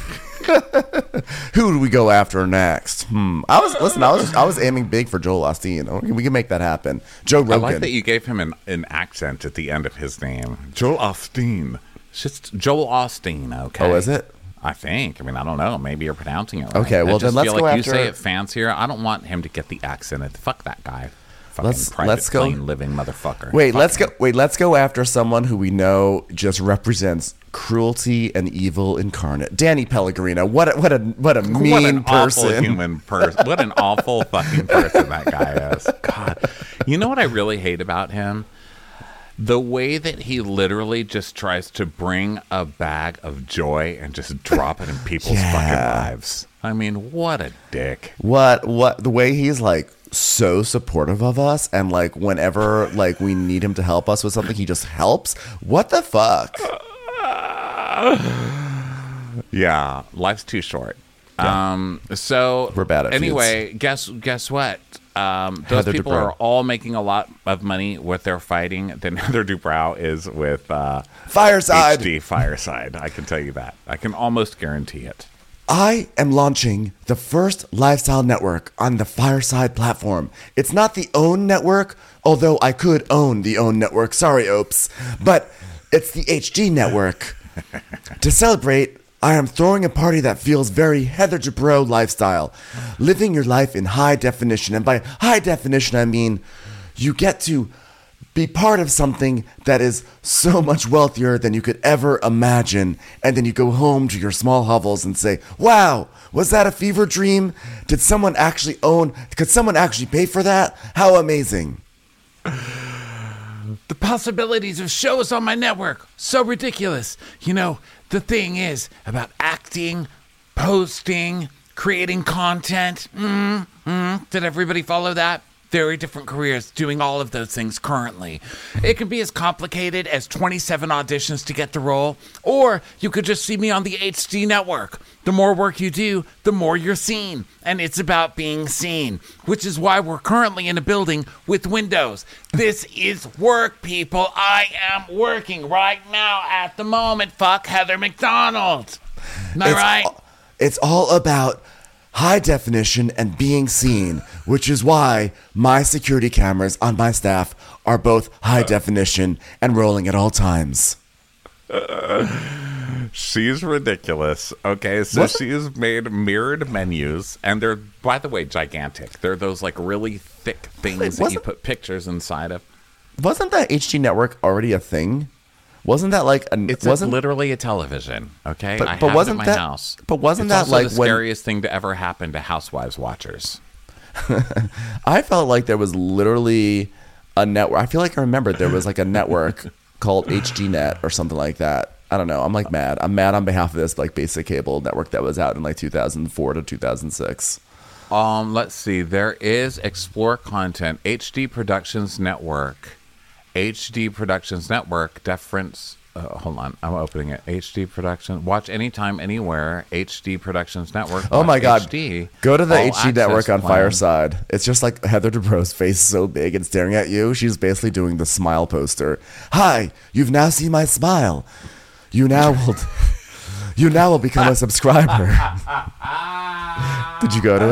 Who do we go after next? I was aiming big for Joel Osteen. We can make that happen. Joe Rogan. I like that you gave him an accent at the end of his name. Joel Osteen. It's just Joel Osteen, okay? Oh, is it? I think. I mean, I don't know. Maybe you're pronouncing it right. Okay, well, I just then let's feel go like after- you say it fancier. I don't want him to get the accent. Fuck that guy. Fucking Let's go. plain living motherfucker. Wait, Fuck him. let's go after someone who we know just represents cruelty and evil incarnate. Danny Pellegrino. What a mean What an awful person. human person. What an awful fucking person that guy is. God. You know what I really hate about him? The way that he literally just tries to bring a bag of joy and just drop it in people's fucking lives. I mean, what a dick. What the way he's like so supportive of us, and like whenever like we need him to help us with something, he just helps. What the fuck? Yeah, life's too short. Yeah. So We're bad at anyway. Guess what? Those Heather people Dubrow. are all making a lot of money with their fighting. Then Heather Dubrow is with Fireside. HD Fireside. I can tell you that. I can almost guarantee it. I am launching the first lifestyle network on the Fireside platform. It's not the OWN network, although I could own the OWN network. Sorry, Opes. But it's the HD network. To celebrate, I am throwing a party that feels very Heather Dubrow lifestyle. Living your life in high definition. And by high definition, I mean you get to be part of something that is so much wealthier than you could ever imagine. And then you go home to your small hovels and say, wow, was that a fever dream? Could someone actually pay for that? How amazing. The possibilities of shows on my network, so ridiculous. You know, the thing is about acting, posting, creating content. Did everybody follow that? Very different careers doing all of those things currently. It can be as complicated as 27 auditions to get the role, or you could just see me on the HD network. The more work you do, the more you're seen. And it's about being seen, which is why we're currently in a building with windows. This is work, people. I am working right now at the moment. Fuck Heather McDonald. Am I right? It's all about high definition and being seen, which is why my security cameras on my staff are both high definition and rolling at all times. She's ridiculous. Okay, so she's made mirrored menus, and they're, by the way, gigantic. They're those like really thick things that you put pictures inside of. Wasn't that HD network already a thing? Wasn't that like It's literally a television. Okay, But I have wasn't it in my that- house. but wasn't It's that also like the when- scariest thing to ever happen to Housewives watchers? I felt like there was literally a network. I feel like I remember there was like a network called HDNet or something like that. I don't know. I'm like mad. I'm mad on behalf of this like basic cable network that was out in like 2004 to 2006. Let's see. There is Explore Content, HD Productions Network, HD Productions Network, Deference hold on. I'm opening it. HD Production. Watch anytime, anywhere. HD Productions Network. Oh my Watch God. HD. Go to the All HD network access on plan. Fireside. It's just like Heather Dubrow's face so big and staring at you. She's basically doing the smile poster. Hi, you've now seen my smile. You now will become a subscriber. Did you go to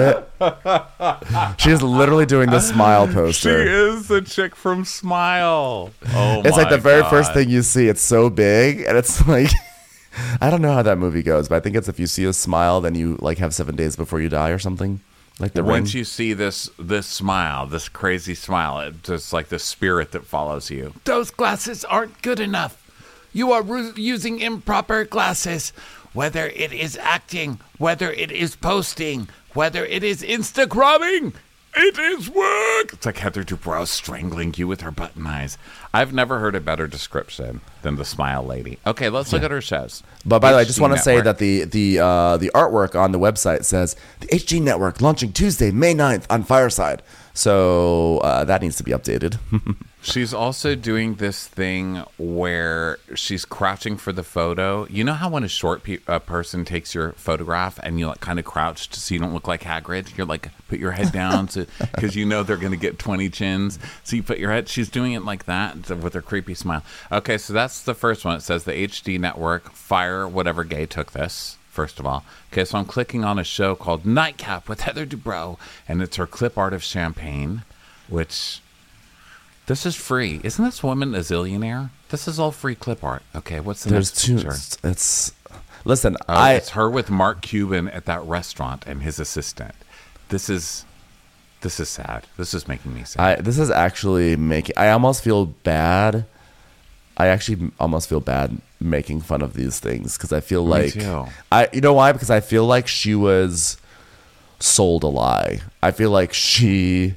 it? She is literally doing the smile She poster. is the chick from Smile. Oh, It's like the very God. first thing you see. It's so big, and it's like I don't know how that movie goes, but I think it's if you see a smile, then you like have 7 days before you die or something. Like the ring. Once you see this smile, this crazy smile, it's just like the spirit that follows you. Those glasses aren't good enough. You are using improper glasses. Whether it is acting, whether it is posting, whether it is Instagramming, it is work. It's like Heather Dubrow strangling you with her button eyes. I've never heard a better description than the Smile Lady. Okay, let's look at her shows. But by the way, I just HD want to say Network. that the artwork on the website says the HD Network launching Tuesday, May 9th on Fireside. So that needs to be updated. She's also doing this thing where she's crouching for the photo. You know how when a short person takes your photograph and you like kind of crouched so you don't look like Hagrid? You're like, put your head down because you know they're going to get 20 chins. So you put your head. She's doing it like that with her creepy smile. Okay, so that's the first one. It says the HD Network, fire whatever gay took this. First of all. Okay, so I'm clicking on a show called Nightcap with Heather Dubrow, and it's her clip art of champagne, which this is free. Isn't this woman a zillionaire? This is all free clip art. Okay, what's the There's next two. picture? It's listen. Oh, it's her with Mark Cuban at that restaurant and his assistant. This is sad. This is making me sad. This is actually making. I almost feel bad. I actually almost feel bad making fun of these things because I feel like too. you know why? Because I feel like she was sold a lie. I feel like she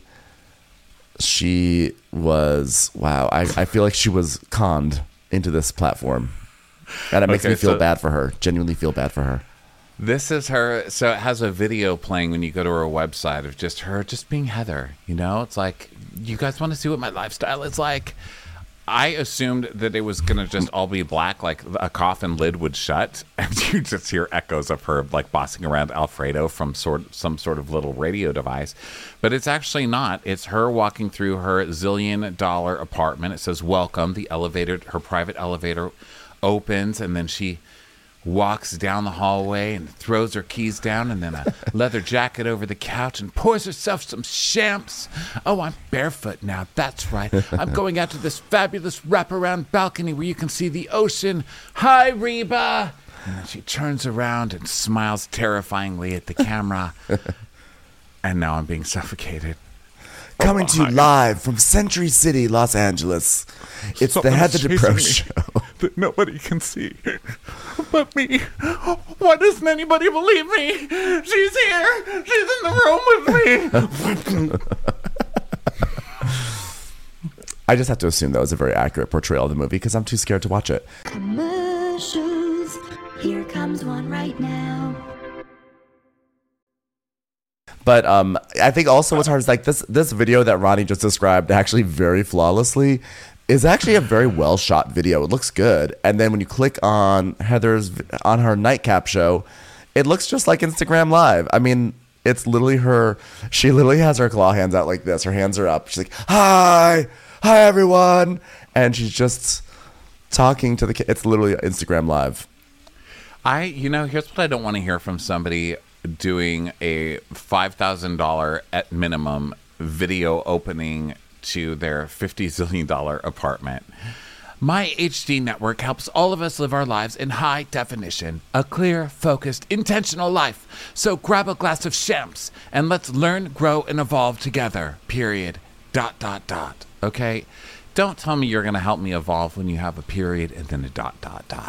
was I feel like she was conned into this platform, and it makes Okay, me feel so- bad for her. Genuinely feel bad for her. This is her. So it has a video playing when you go to her website of just her just being Heather. You know, it's like, you guys want to see what my lifestyle is like? I assumed that it was going to just all be black, like a coffin lid would shut, and you just hear echoes of her like bossing around Alfredo from some sort of little radio device. But it's actually not. It's her walking through her $1 apartment. It says, welcome. The elevator, her private elevator opens, and then she walks down the hallway and throws her keys down and then a leather jacket over the couch and pours herself some champs. Oh, I'm barefoot now. That's right. I'm going out to this fabulous wraparound balcony where you can see the ocean. Hi, Reba. And then she turns around and smiles terrifyingly at the camera. And now I'm being suffocated. Coming to you live from Century City, Los Angeles. It's the Heather Dubrow Show. That nobody can see but me. Why doesn't anybody believe me? She's here. She's in the room with me. I just have to assume that was a very accurate portrayal of the movie because I'm too scared to watch it. Commercials. Here comes one right now. But I think also what's hard is like this video that Ronnie just described actually very flawlessly is actually a very well shot video. It looks good. And then when you click on on her Nightcap show, it looks just like Instagram Live. I mean, it's literally her. She literally has her claw hands out like this. Her hands are up. She's like, hi everyone. And she's just talking to the it's literally Instagram Live. Here's what I don't want to hear from somebody doing a $5,000 at minimum video opening to their $50 zillion apartment. My HD network helps all of us live our lives in high definition, a clear, focused, intentional life. So grab a glass of champs and let's learn, grow, and evolve together. Period. ... Okay? Don't tell me you're going to help me evolve when you have a period and then a ...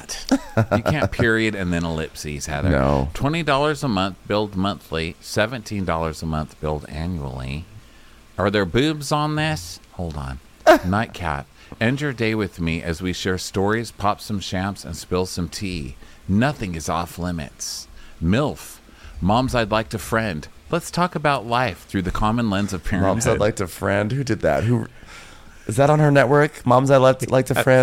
You can't period and then ellipses, Heather. No. $20 a month, billed monthly. $17 a month, billed annually. Are there boobs on this? Hold on. Nightcap. End your day with me as we share stories, pop some champs, and spill some tea. Nothing is off limits. MILF. Moms I'd like to friend. Let's talk about life through the common lens of parenthood. Moms I'd like to friend. Who did that? Who is that on her network? Moms I'd like to friend.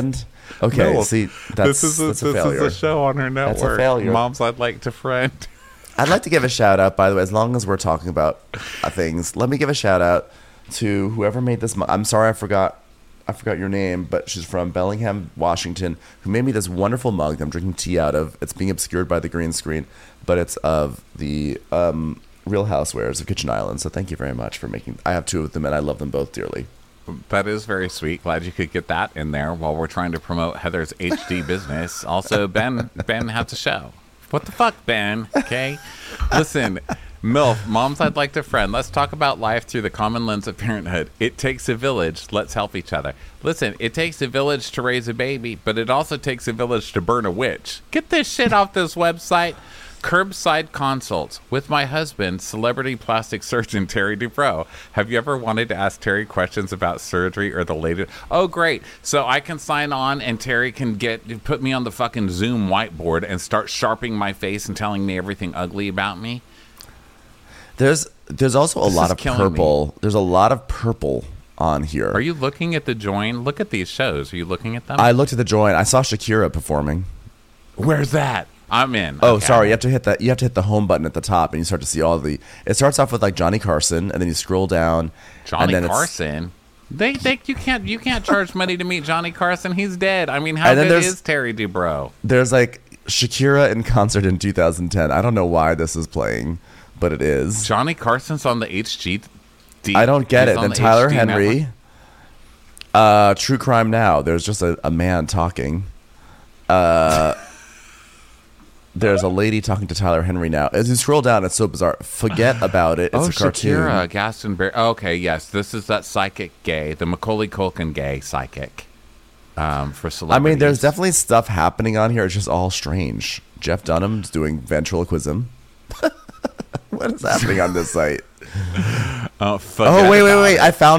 Okay, No, see, that's this a failure. is a show on her network. That's a failure. Moms I'd Like to Friend. I'd like to give a shout out, by the way, as long as we're talking about things. Let me give a shout out to whoever made this. I'm sorry, I forgot your name, but she's from Bellingham, Washington, who made me this wonderful mug that I'm drinking tea out of. It's being obscured by the green screen, but it's of the Real Housewares of Kitchen Island. So thank you very much for making. I have two of them, and I love them both dearly. That is very sweet. Glad you could get that in there while we're trying to promote Heather's HD business. Also, Ben has a show. What the fuck, Ben? Okay. Listen, MILF, Moms I'd Like to Friend. Let's talk about life through the common lens of parenthood. It takes a village. Let's help each other. Listen, it takes a village to raise a baby, but it also takes a village to burn a witch. Get this shit off this website. Curbside consults with my husband, celebrity plastic surgeon Terry Dubrow. Have you ever wanted to ask Terry questions about surgery or the latest? Oh, great. So I can sign on and Terry can put me on the fucking Zoom whiteboard and start sharpening my face and telling me everything ugly about me. There's also a lot of killing purple. me. There's a lot of purple on here. Are you looking at the join? Look at these shows. Are you looking at them? I looked at the joint. I saw Shakira performing. Where's that? I'm in. Oh, Okay. sorry. You have to hit the home button at the top, and you start to see all the. It starts off with like Johnny Carson, and then you scroll down. Johnny and then Carson. You can't charge money to meet Johnny Carson. He's dead. I mean, how And then good there's- is Terry Dubrow? There's like Shakira in concert in 2010. I don't know why this is playing, but it is. Johnny Carson's on the HG. I don't get He's it. on Then the Tyler HD Henry. network. True Crime Now. There's just a man talking. There's a lady talking to Tyler Henry now. As you scroll down, it's so bizarre. Forget about it. It's a cartoon. Shakira, Gaston Okay, yes, this is that psychic gay, the Macaulay Culkin gay psychic. For celebrities. I mean, there's definitely stuff happening on here. It's just all strange. Jeff Dunham's doing ventriloquism. What is happening on this site? Oh, wait! I found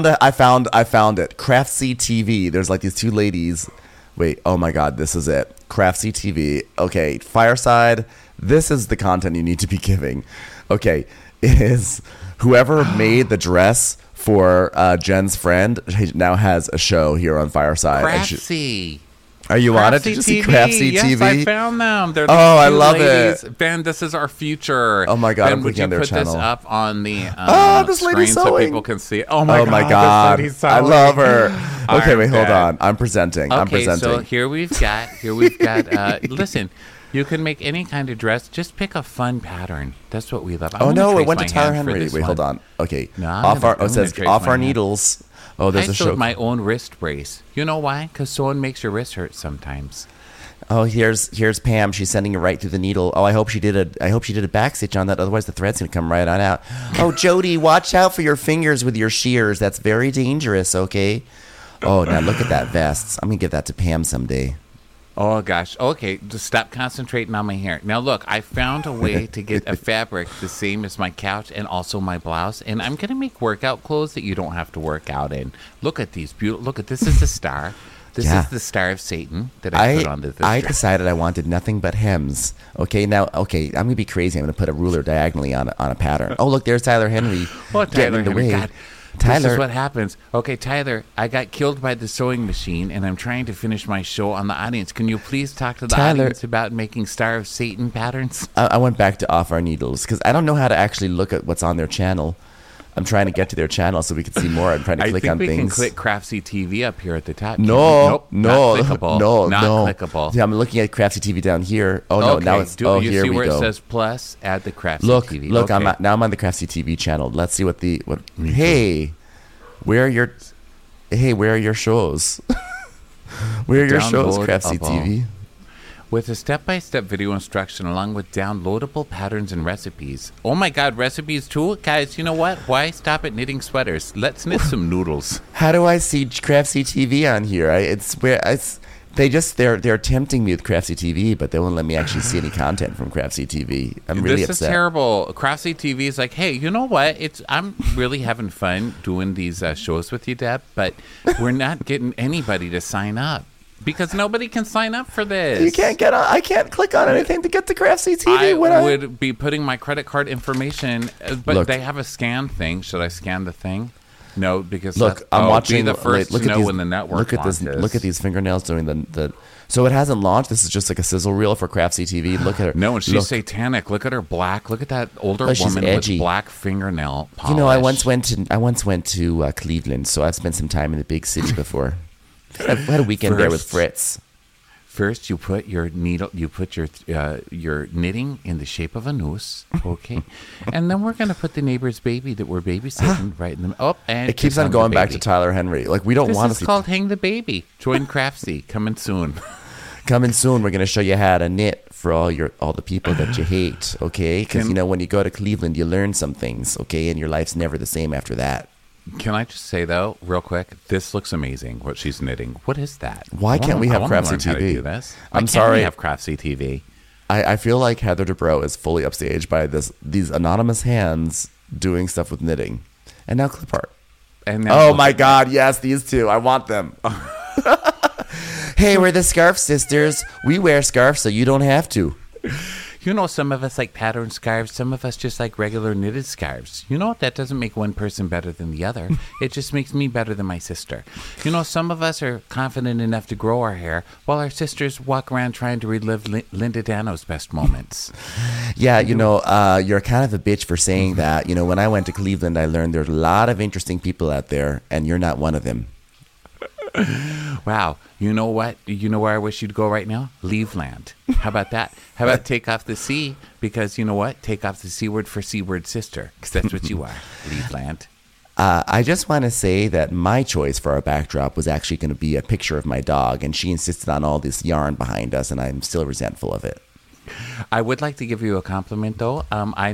it. Craftsy TV. There's like these two ladies. Wait, oh my God, this is it. Craftsy TV. Okay, Fireside. This is the content you need to be giving. Okay, it is whoever made the dress for Jen's friend now has a show here on Fireside. Craftsy. Are you on it? Craftsy Did you see TV. Craftsy Yes, TV? I found them. They're these I two love ladies. it. Ben, this is our future. Oh my God, Ben, I'm would clicking you on their put this channel. up on the this screen lady's so sewing. people can see it? Oh my my God. God. This lady's I sewing. love her. Okay, I'm wait, hold dead. on. I'm presenting. Okay, so here we've got. Listen, you can make any kind of dress. Just pick a fun pattern. That's what we love. I'm Oh gonna no, it trace went to my Tyler hand for Henry. this Wait, hold one. on. Okay. No, It says trace off my our hand. needles. Oh, there's I a show. sewed my own wrist brace. You know why? Because sewing makes your wrist hurt sometimes. Oh, here's Pam. She's sending it right through the needle. Oh, I hope she did a back stitch on that. Otherwise, the thread's gonna come right on out. Oh, Jody, watch out for your fingers with your shears. That's very dangerous. Okay. Oh, now look at that vest. I'm gonna give that to Pam someday. Oh gosh. Okay, just stop concentrating on my hair. Now look, I found a way to get a fabric the same as my couch and also my blouse, and I'm gonna make workout clothes that you don't have to work out in. Look at these beautiful. Look at this is the star. This Yeah. is the Star of Satan that I put on this. I dress. decided I wanted nothing but hems. Okay, now, I'm gonna be crazy. I'm gonna put a ruler diagonally on a pattern. Oh, look, there's Tyler Henry. What getting Tyler in the Henry? way. God, Tyler, this is what happens. Okay, Tyler, I got killed by the sewing machine, and I'm trying to finish my show on the audience. Can you please talk to the Tyler- audience about making Star of Satan patterns? I went back to Off Our Needles because I don't know how to actually look at what's on their channel. I'm trying to get to their channel so we can see more. I'm trying to I click think on we things. can click Craftsy TV up here at the top. No, Nope, no, not clickable. no, not no. clickable. Yeah, I'm looking at Craftsy TV down here. Oh no, okay, now it's. do Oh, you here see we where go. it says plus? Add the Craftsy Look, TV. look. Okay. I'm on the Craftsy TV channel. Let's see what Hey, where are your shows? Where are your shows, Craftsy Downloadable. TV? With a step-by-step video instruction along with downloadable patterns and recipes. Oh my God, recipes too? Guys, you know what? Why stop at knitting sweaters? Let's knit some noodles. How do I see Craftsy TV on here? They're tempting me with Craftsy TV, but they won't let me actually see any content from Craftsy TV. I'm really This upset. is terrible. Craftsy TV is like, hey, you know what? I'm really having fun doing these shows with you, Deb, but we're not getting anybody to sign up because nobody can sign up for this. You can't get on. I can't click on anything to get to Craftsy TV. I when would be putting my credit card information, but Look. they have a scan thing. Should I scan the thing? No, because Look, that- I'm oh, watching. Be the first look to at know these, when the network Look at this. launches. Look at these fingernails doing the. So it hasn't launched. This is just like a sizzle reel for Craftsy TV. Look at her. No, and she's Look. satanic. Look at her black. Look at that older Oh, she's woman edgy. with black fingernail polish. You know, I once went to Cleveland, so I've spent some time in the big city before. I had a weekend there with First. Fritz. First, you put your needle, you put your knitting in the shape of a noose, okay, and then we're gonna put the neighbor's baby that we're babysitting right in the. Oh, and It keeps just on going the back to baby. Tyler Henry. Like we don't This want to is see. called Hang the Baby. Join Craftsy coming soon. Coming soon, we're gonna show you how to knit for all the people that you hate. Okay, because Can- you know when you go to Cleveland, you learn some things. Okay, and your life's never the same after that. Can I just say though, real quick, this looks amazing. What she's knitting. What is that? Why I can't wanna- we have I wanna Craftsy learn how to TV? do this. I'm Why can't sorry. We have Craftsy TV. I feel like Heather Dubrow is fully upstaged by these anonymous hands doing stuff with knitting, and now clip art. And then Oh look my at- God! Yes, these two. I want them. Hey, we're the Scarf Sisters. We wear scarves so you don't have to. You know, some of us like patterned scarves. Some of us just like regular knitted scarves. You know, that doesn't make one person better than the other. It just makes me better than my sister. You know, some of us are confident enough to grow our hair, while our sisters walk around trying to relive Linda Dano's best moments. Yeah, you know, you're kind of a bitch for saying that. You know, when I went to Cleveland, I learned there's a lot of interesting people out there, and you're not one of them. Wow. You know what? You know where I wish you'd go right now? Leaveland. How about that? How about take off the C? Because you know what? Take off the C word for C-word sister. Because that's what you are. Leaveland. I just want to say that my choice for our backdrop was actually going to be a picture of my dog, and she insisted on all this yarn behind us, and I'm still resentful of it. I would like to give you a compliment, though. I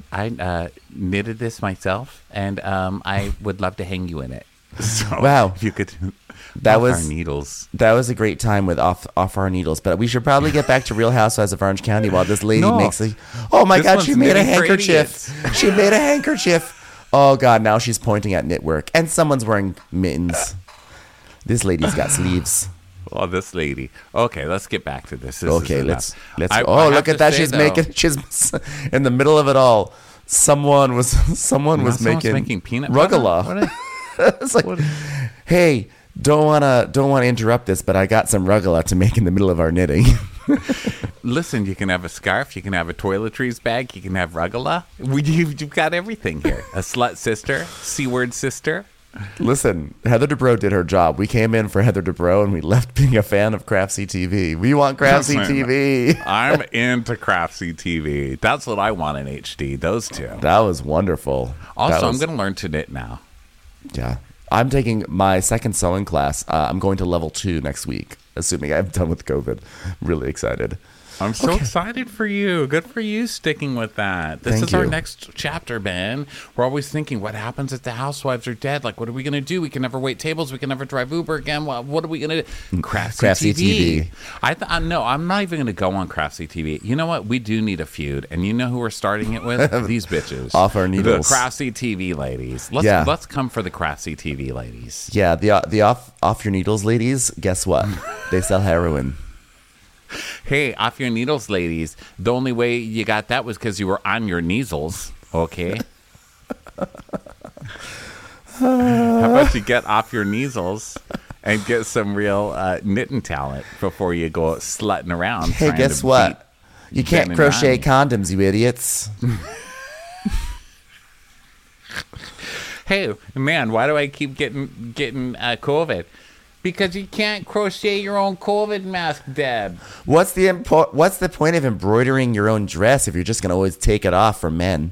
knitted this myself, and I would love to hang you in it. So Wow. if you could. That off was- our needles. That was a great time with off our needles, but we should probably get back to Real Housewives of Orange County while this lady No. makes a. Oh my This God, one's she made a knitting for handkerchief. She made a handkerchief. Oh God, now she's pointing at knitwork, and someone's wearing mittens. This lady's got sleeves. Oh, this lady. Okay, let's get back to this. This Okay, is let's. enough. I Oh, have look to at that! say, She's though, making. She's in the middle of it all. Someone was someone's making peanut butter? rugala. What is- It's like, hey, don't wanna interrupt this, but I got some rugala to make in the middle of our knitting. Listen, you can have a scarf, you can have a toiletries bag, you can have rugala. You've got everything here. A slut sister, C-word sister. Listen, Heather Dubrow did her job. We came in for Heather Dubrow, and we left being a fan of Craftsy TV. We want Craftsy Listen, TV. I'm into Craftsy TV. That's what I want in HD. Those two. That was wonderful. Also, That I'm was- going to learn to knit now. Yeah. I'm taking my second sewing class. I'm going to level 2 next week, assuming I'm done with COVID. Really excited. I'm so excited for you. Good for you sticking with that. This Thank is our you. next chapter, Ben. We're always thinking, what happens if the housewives are dead? Like, what are we going to do? We can never wait tables. We can never drive Uber again. Well, what are we going to do? Craftsy TV. No, I'm not even going to go on Craftsy TV. You know what? We do need a feud. And you know who we're starting it with? These bitches. Off our needles. The Craftsy TV ladies. Yeah. Let's come for the Craftsy TV ladies. Yeah, the off your needles ladies, guess what? They sell heroin. Hey, off your needles, ladies. The only way you got that was because you were on your needles. Okay. How about you get off your needles and get some real knitting talent before you go slutting around? Hey, trying guess to what? beat You can't Ben and crochet Ronnie. condoms, you idiots. Hey, man, why do I keep getting COVID? Because you can't crochet your own COVID mask, Deb. What's the point of embroidering your own dress if you're just gonna always take it off from men?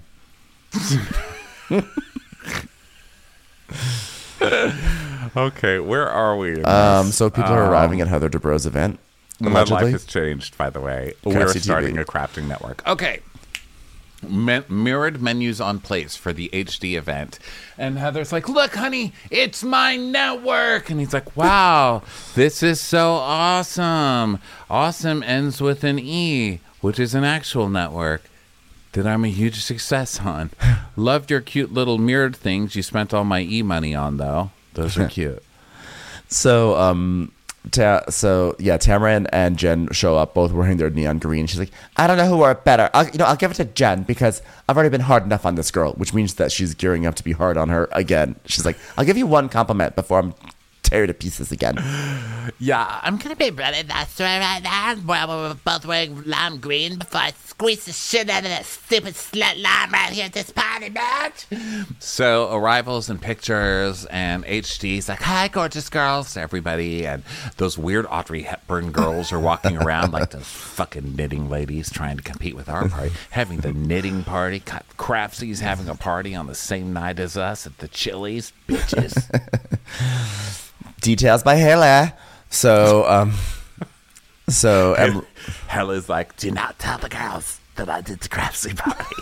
Okay, where are we? in this? So people are arriving at Heather Dubrow's event. My life Allegedly. has changed, by the way. Craftsy We're TV. starting a crafting network. Okay. Mirrored menus on place for the HD event. And Heather's like, look, honey, it's my network. And he's like, wow, this is so awesome. Awesome ends with an E, which is an actual network that I'm a huge success on. Loved your cute little mirrored things you spent all my E money on, though. Those are cute. So Tamara and Jen show up, both wearing their neon green. She's like, I don't know who wore it better. I'll give it to Jen because I've already been hard enough on this girl, which means that she's gearing up to be hard on her again. She's like, I'll give you one compliment before I'm tear to pieces again. Yeah, I'm gonna be ready that right now. Well, we're both wearing lime green before I squeeze the shit out of that stupid slut lime right here at this party, bitch. So arrivals and pictures and HD's like, hi, gorgeous girls, to everybody. And those weird Audrey Hepburn girls are walking around like those fucking knitting ladies trying to compete with our party, having the knitting party. Crafty's having a party on the same night as us at the Chili's, bitches. Details by Haley. So Hella's like, do not tell the girls that I did the Crafty party.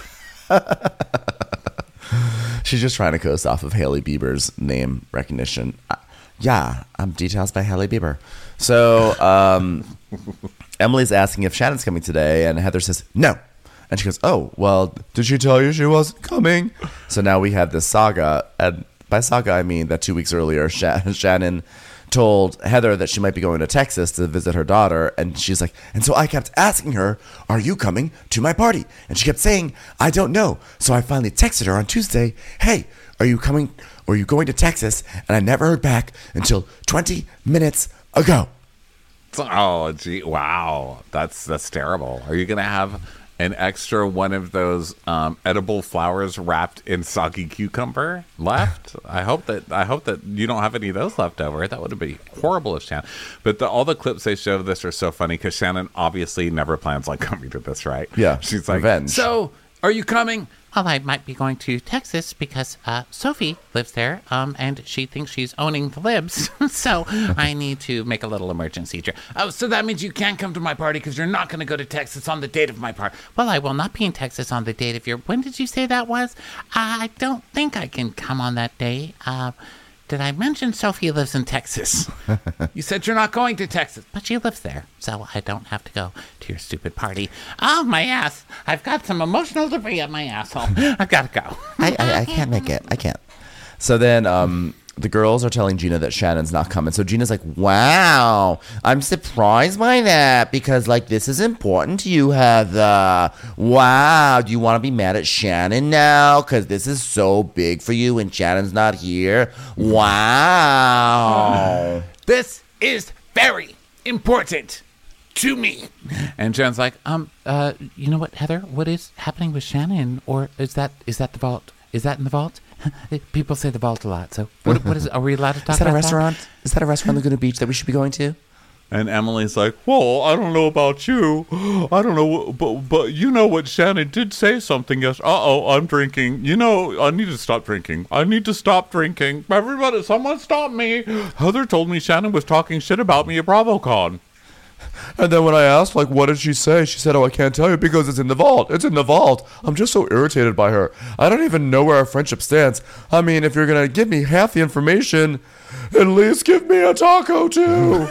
She's just trying to coast off of Hailey Bieber's name recognition. Details by Hailey Bieber. So Emily's asking if Shannon's coming today, and Heather says no. And she goes, oh, well, did she tell you she wasn't coming? So now we have this saga, and by saga, I mean that 2 weeks earlier, Shannon told Heather that she might be going to Texas to visit her daughter. And she's like, and so I kept asking her, are you coming to my party? And she kept saying, I don't know. So I finally texted her on Tuesday, hey, are you coming, or are you going to Texas? And I never heard back until 20 minutes ago. Oh, gee, wow. That's terrible. Are you going to have an extra one of those edible flowers wrapped in soggy cucumber left? I hope that you don't have any of those left over. That would be horrible if Shannon. But all the clips they show of this are so funny because Shannon obviously never plans on coming to this, right? Yeah, she's like, revenge. So, are you coming? Well, I might be going to Texas because Sophie lives there, and she thinks she's owning the libs. So I need to make a little emergency trip. Oh, so that means you can't come to my party because you're not going to go to Texas on the date of my party. Well, I will not be in Texas on the date of your... When did you say that was? I don't think I can come on that day. Did I mention Sophie lives in Texas? You said you're not going to Texas. But she lives there, so I don't have to go to your stupid party. Oh, my ass. I've got some emotional debris on my asshole. I've got to go. I can't make it. I can't. So then the girls are telling Gina that Shannon's not coming. So Gina's like, wow, I'm surprised by that because, like, this is important to you, Heather. Wow, do you want to be mad at Shannon now? Because this is so big for you and Shannon's not here. Wow. This is very important to me. and Jen's like, You know what, Heather? What is happening with Shannon? Or is that the vault? Is that in the vault? People say the vault a lot. So what is? Are we allowed to talk Is that about a restaurant? Is that a restaurant in Laguna Beach that we should be going to? And Emily's like, well, I don't know about you. I don't know, but you know what? Shannon did say something. Yes. I'm drinking. You know, I need to stop drinking. Everybody, someone stop me. Heather told me Shannon was talking shit about me at BravoCon. And then when I asked, like, what did she say? She said, oh, I can't tell you because it's in the vault. It's in the vault. I'm just so irritated by her. I don't even know where our friendship stands. I mean, if you're going to give me half the information, at least give me a taco, too.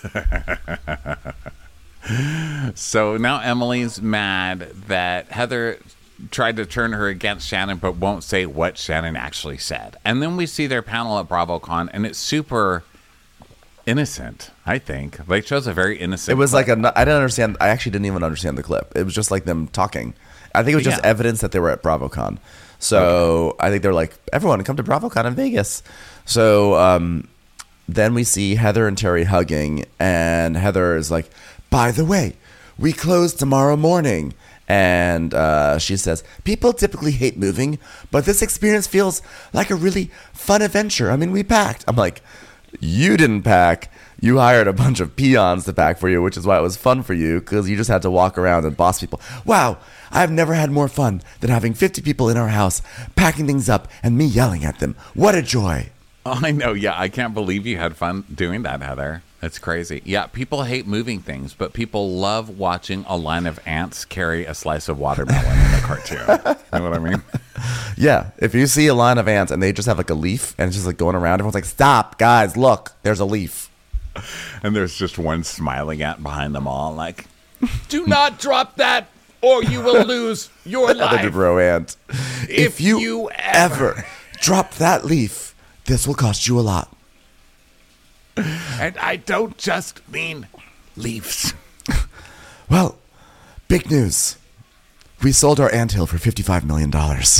So now Emily's mad that Heather tried to turn her against Shannon, but won't say what Shannon actually said. And then we see their panel at BravoCon, and it's super innocent, I think. They chose a very innocent It was clip. like I didn't understand. I actually didn't even understand the clip. It was just like them talking. I think it was just evidence that they were at BravoCon. So I think they're like, everyone come to BravoCon in Vegas. So then we see Heather and Terry hugging, and Heather is like, by the way, we close tomorrow morning. And she says, people typically hate moving, but this experience feels like a really fun adventure. I mean, we packed. I'm like, you didn't pack. You hired a bunch of peons to pack for you, which is why it was fun for you, because you just had to walk around and boss people. Wow, I've never had more fun than having 50 people in our house, packing things up, and me yelling at them. What a joy. Oh, I know. Yeah, I can't believe you had fun doing that, Heather. That's crazy. Yeah, people hate moving things, but people love watching a line of ants carry a slice of watermelon in a cartoon. You know what I mean? Yeah, if you see a line of ants and they just have like a leaf and it's just like going around, everyone's like, stop, guys, look, there's a leaf. And there's just one smiling ant behind them all, like, Do not drop that or you will lose your Other life. Dubrow ant. If you ever drop that leaf, this will cost you a lot. And I don't just mean leaves. Well, big news. We sold our anthill for $55 million.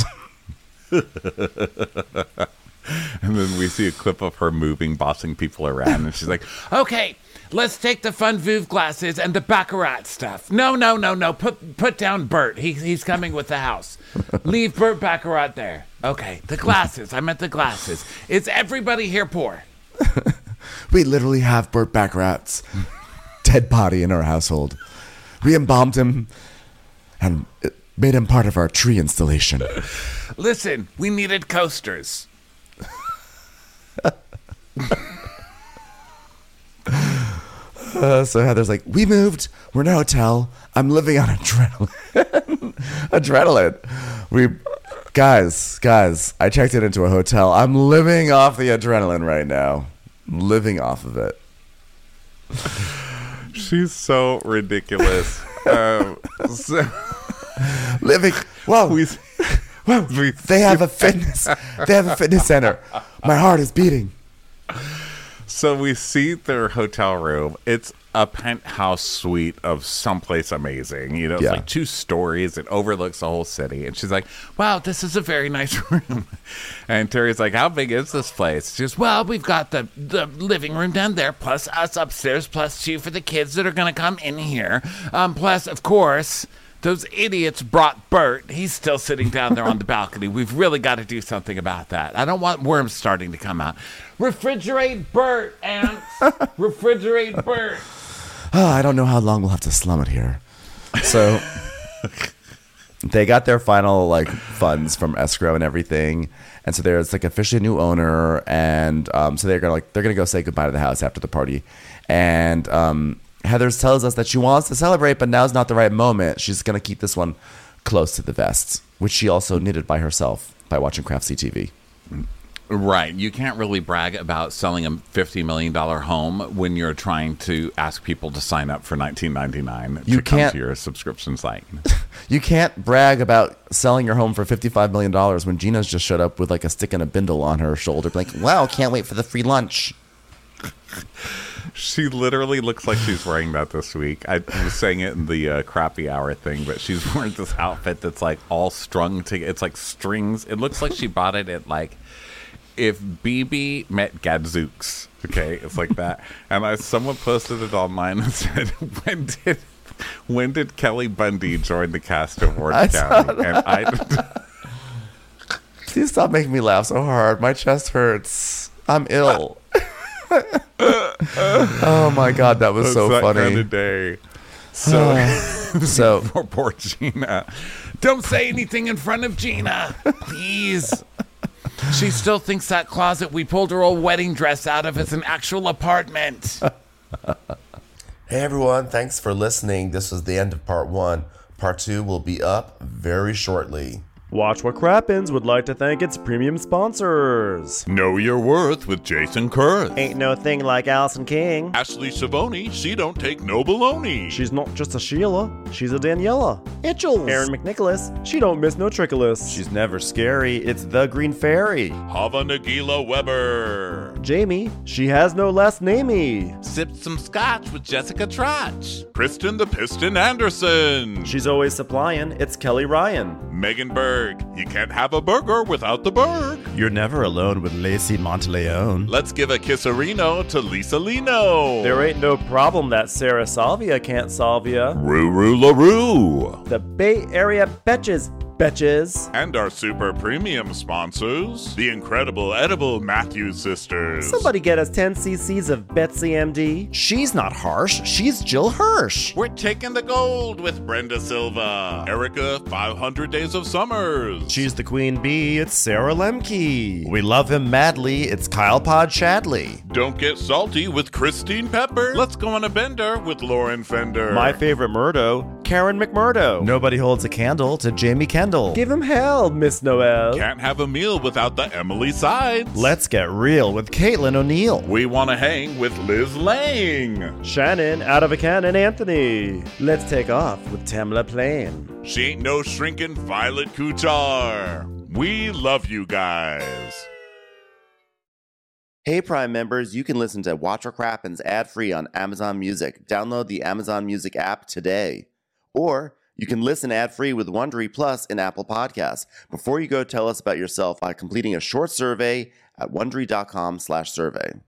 And then we see a clip of her moving, bossing people around, and she's like, Okay, let's take the fun Vouv glasses and the Baccarat stuff. No. Put down Bert. He's coming with the house. Leave Bert Baccarat there. Okay, the glasses. I meant the glasses. Is everybody here poor? We literally have Burt Baccarat's dead body in our household. We embalmed him and made him part of our tree installation. Listen, we needed coasters. So Heather's like, we moved. We're in a hotel. I'm living on adrenaline. Adrenaline. Guys, I checked it into a hotel. I'm living off the adrenaline right now. Living off of it. she's so ridiculous. Living. Whoa. They have a fitness center. My heart is beating. So we see their hotel room. It's a penthouse suite of someplace amazing. You know, it's Yeah. like 2 stories. It overlooks the whole city. And she's like, wow, this is a very nice room. And Terry's like, how big is this place? She goes, well, we've got the living room down there, plus us upstairs, plus 2 for the kids that are going to come in here. Plus, of course, those idiots brought Bert. He's still sitting down there on the balcony. We've really got to do something about that. I don't want worms starting to come out. Refrigerate Bert, ants. Refrigerate Bert. Oh, I don't know how long we'll have to slum it here. So they got their final funds from escrow and everything, and so there's officially a new owner, and so they're gonna go say goodbye to the house after the party, and Heather tells us that she wants to celebrate, but now's not the right moment. She's gonna keep this one close to the vest, which she also knitted by herself by watching Craft CTV. Right. You can't really brag about selling a $50 million home when you're trying to ask people to sign up for $19.99 to come to your subscription site. You can't brag about selling your home for $55 million when Gina's just showed up with a stick and a bindle on her shoulder. Wow, can't wait for the free lunch. She literally looks like she's wearing that this week. I was saying it in the crappy hour thing, but she's wearing this outfit that's all strung together. It's like strings. It looks like she bought it at if BB met Gadzooks. Okay, it's like that. And someone posted it online and said, when did Kelly Bundy join the cast of Orange County? And Please stop making me laugh so hard. My chest hurts. I'm ill. Oh my God, that was so that funny. Kind of day. So poor Gina. Don't say anything in front of Gina, please. She still thinks that closet we pulled her old wedding dress out of is an actual apartment. Hey everyone, thanks for listening. This was the end of part 1. Part 2 will be up very shortly. Watch What Crappens would like to thank its premium sponsors. Know Your Worth with Jason Kurth. Ain't no thing like Allison King. Ashley Savoni, she don't take no baloney. She's not just a Sheila, she's a Daniela. Itchels. Aaron McNicholas, she don't miss no trickolas. She's never scary. It's the Green Fairy. Hava Nagila Weber. Jamie, she has no last namey. Sipped some scotch with Jessica Trotch. Kristen the Piston Anderson. She's always supplying. It's Kelly Ryan. Megan Berg. You can't have a burger without the Berg. You're never alone with Lacey Monteleone. Let's give a kisserino to Lisa Lino. There ain't no problem that Sarah Salvia can't solve ya. Ruru LaRue. The Bay Area Betches. And our super premium sponsors, the incredible edible Matthews sisters. Somebody get us 10 cc's of Betsy MD. She's not harsh. She's Jill Hirsch. We're taking the gold with Brenda Silva. Erica, 500 Days of Summers. She's the queen bee. It's Sarah Lemke. We love him madly. It's Kyle Pod Shadley. Don't get salty with Christine Pepper. Let's go on a bender with Lauren Fender. My favorite Murdo, Karen McMurdo. Nobody holds a candle to Jamie Kendall. Give him hell, Miss Noel. Can't have a meal without the Emily Sides. Let's get real with Caitlin O'Neill. We want to hang with Liz Lang. Shannon, out of a cannon, Anthony. Let's take off with Tamla Plain. She ain't no shrinking Violet Kuchar. We love you guys. Hey Prime members, you can listen to Watch What Crappens ad-free on Amazon Music. Download the Amazon Music app today. Or you can listen ad-free with Wondery Plus in Apple Podcasts. Before you go, tell us about yourself by completing a short survey at Wondery.com/survey.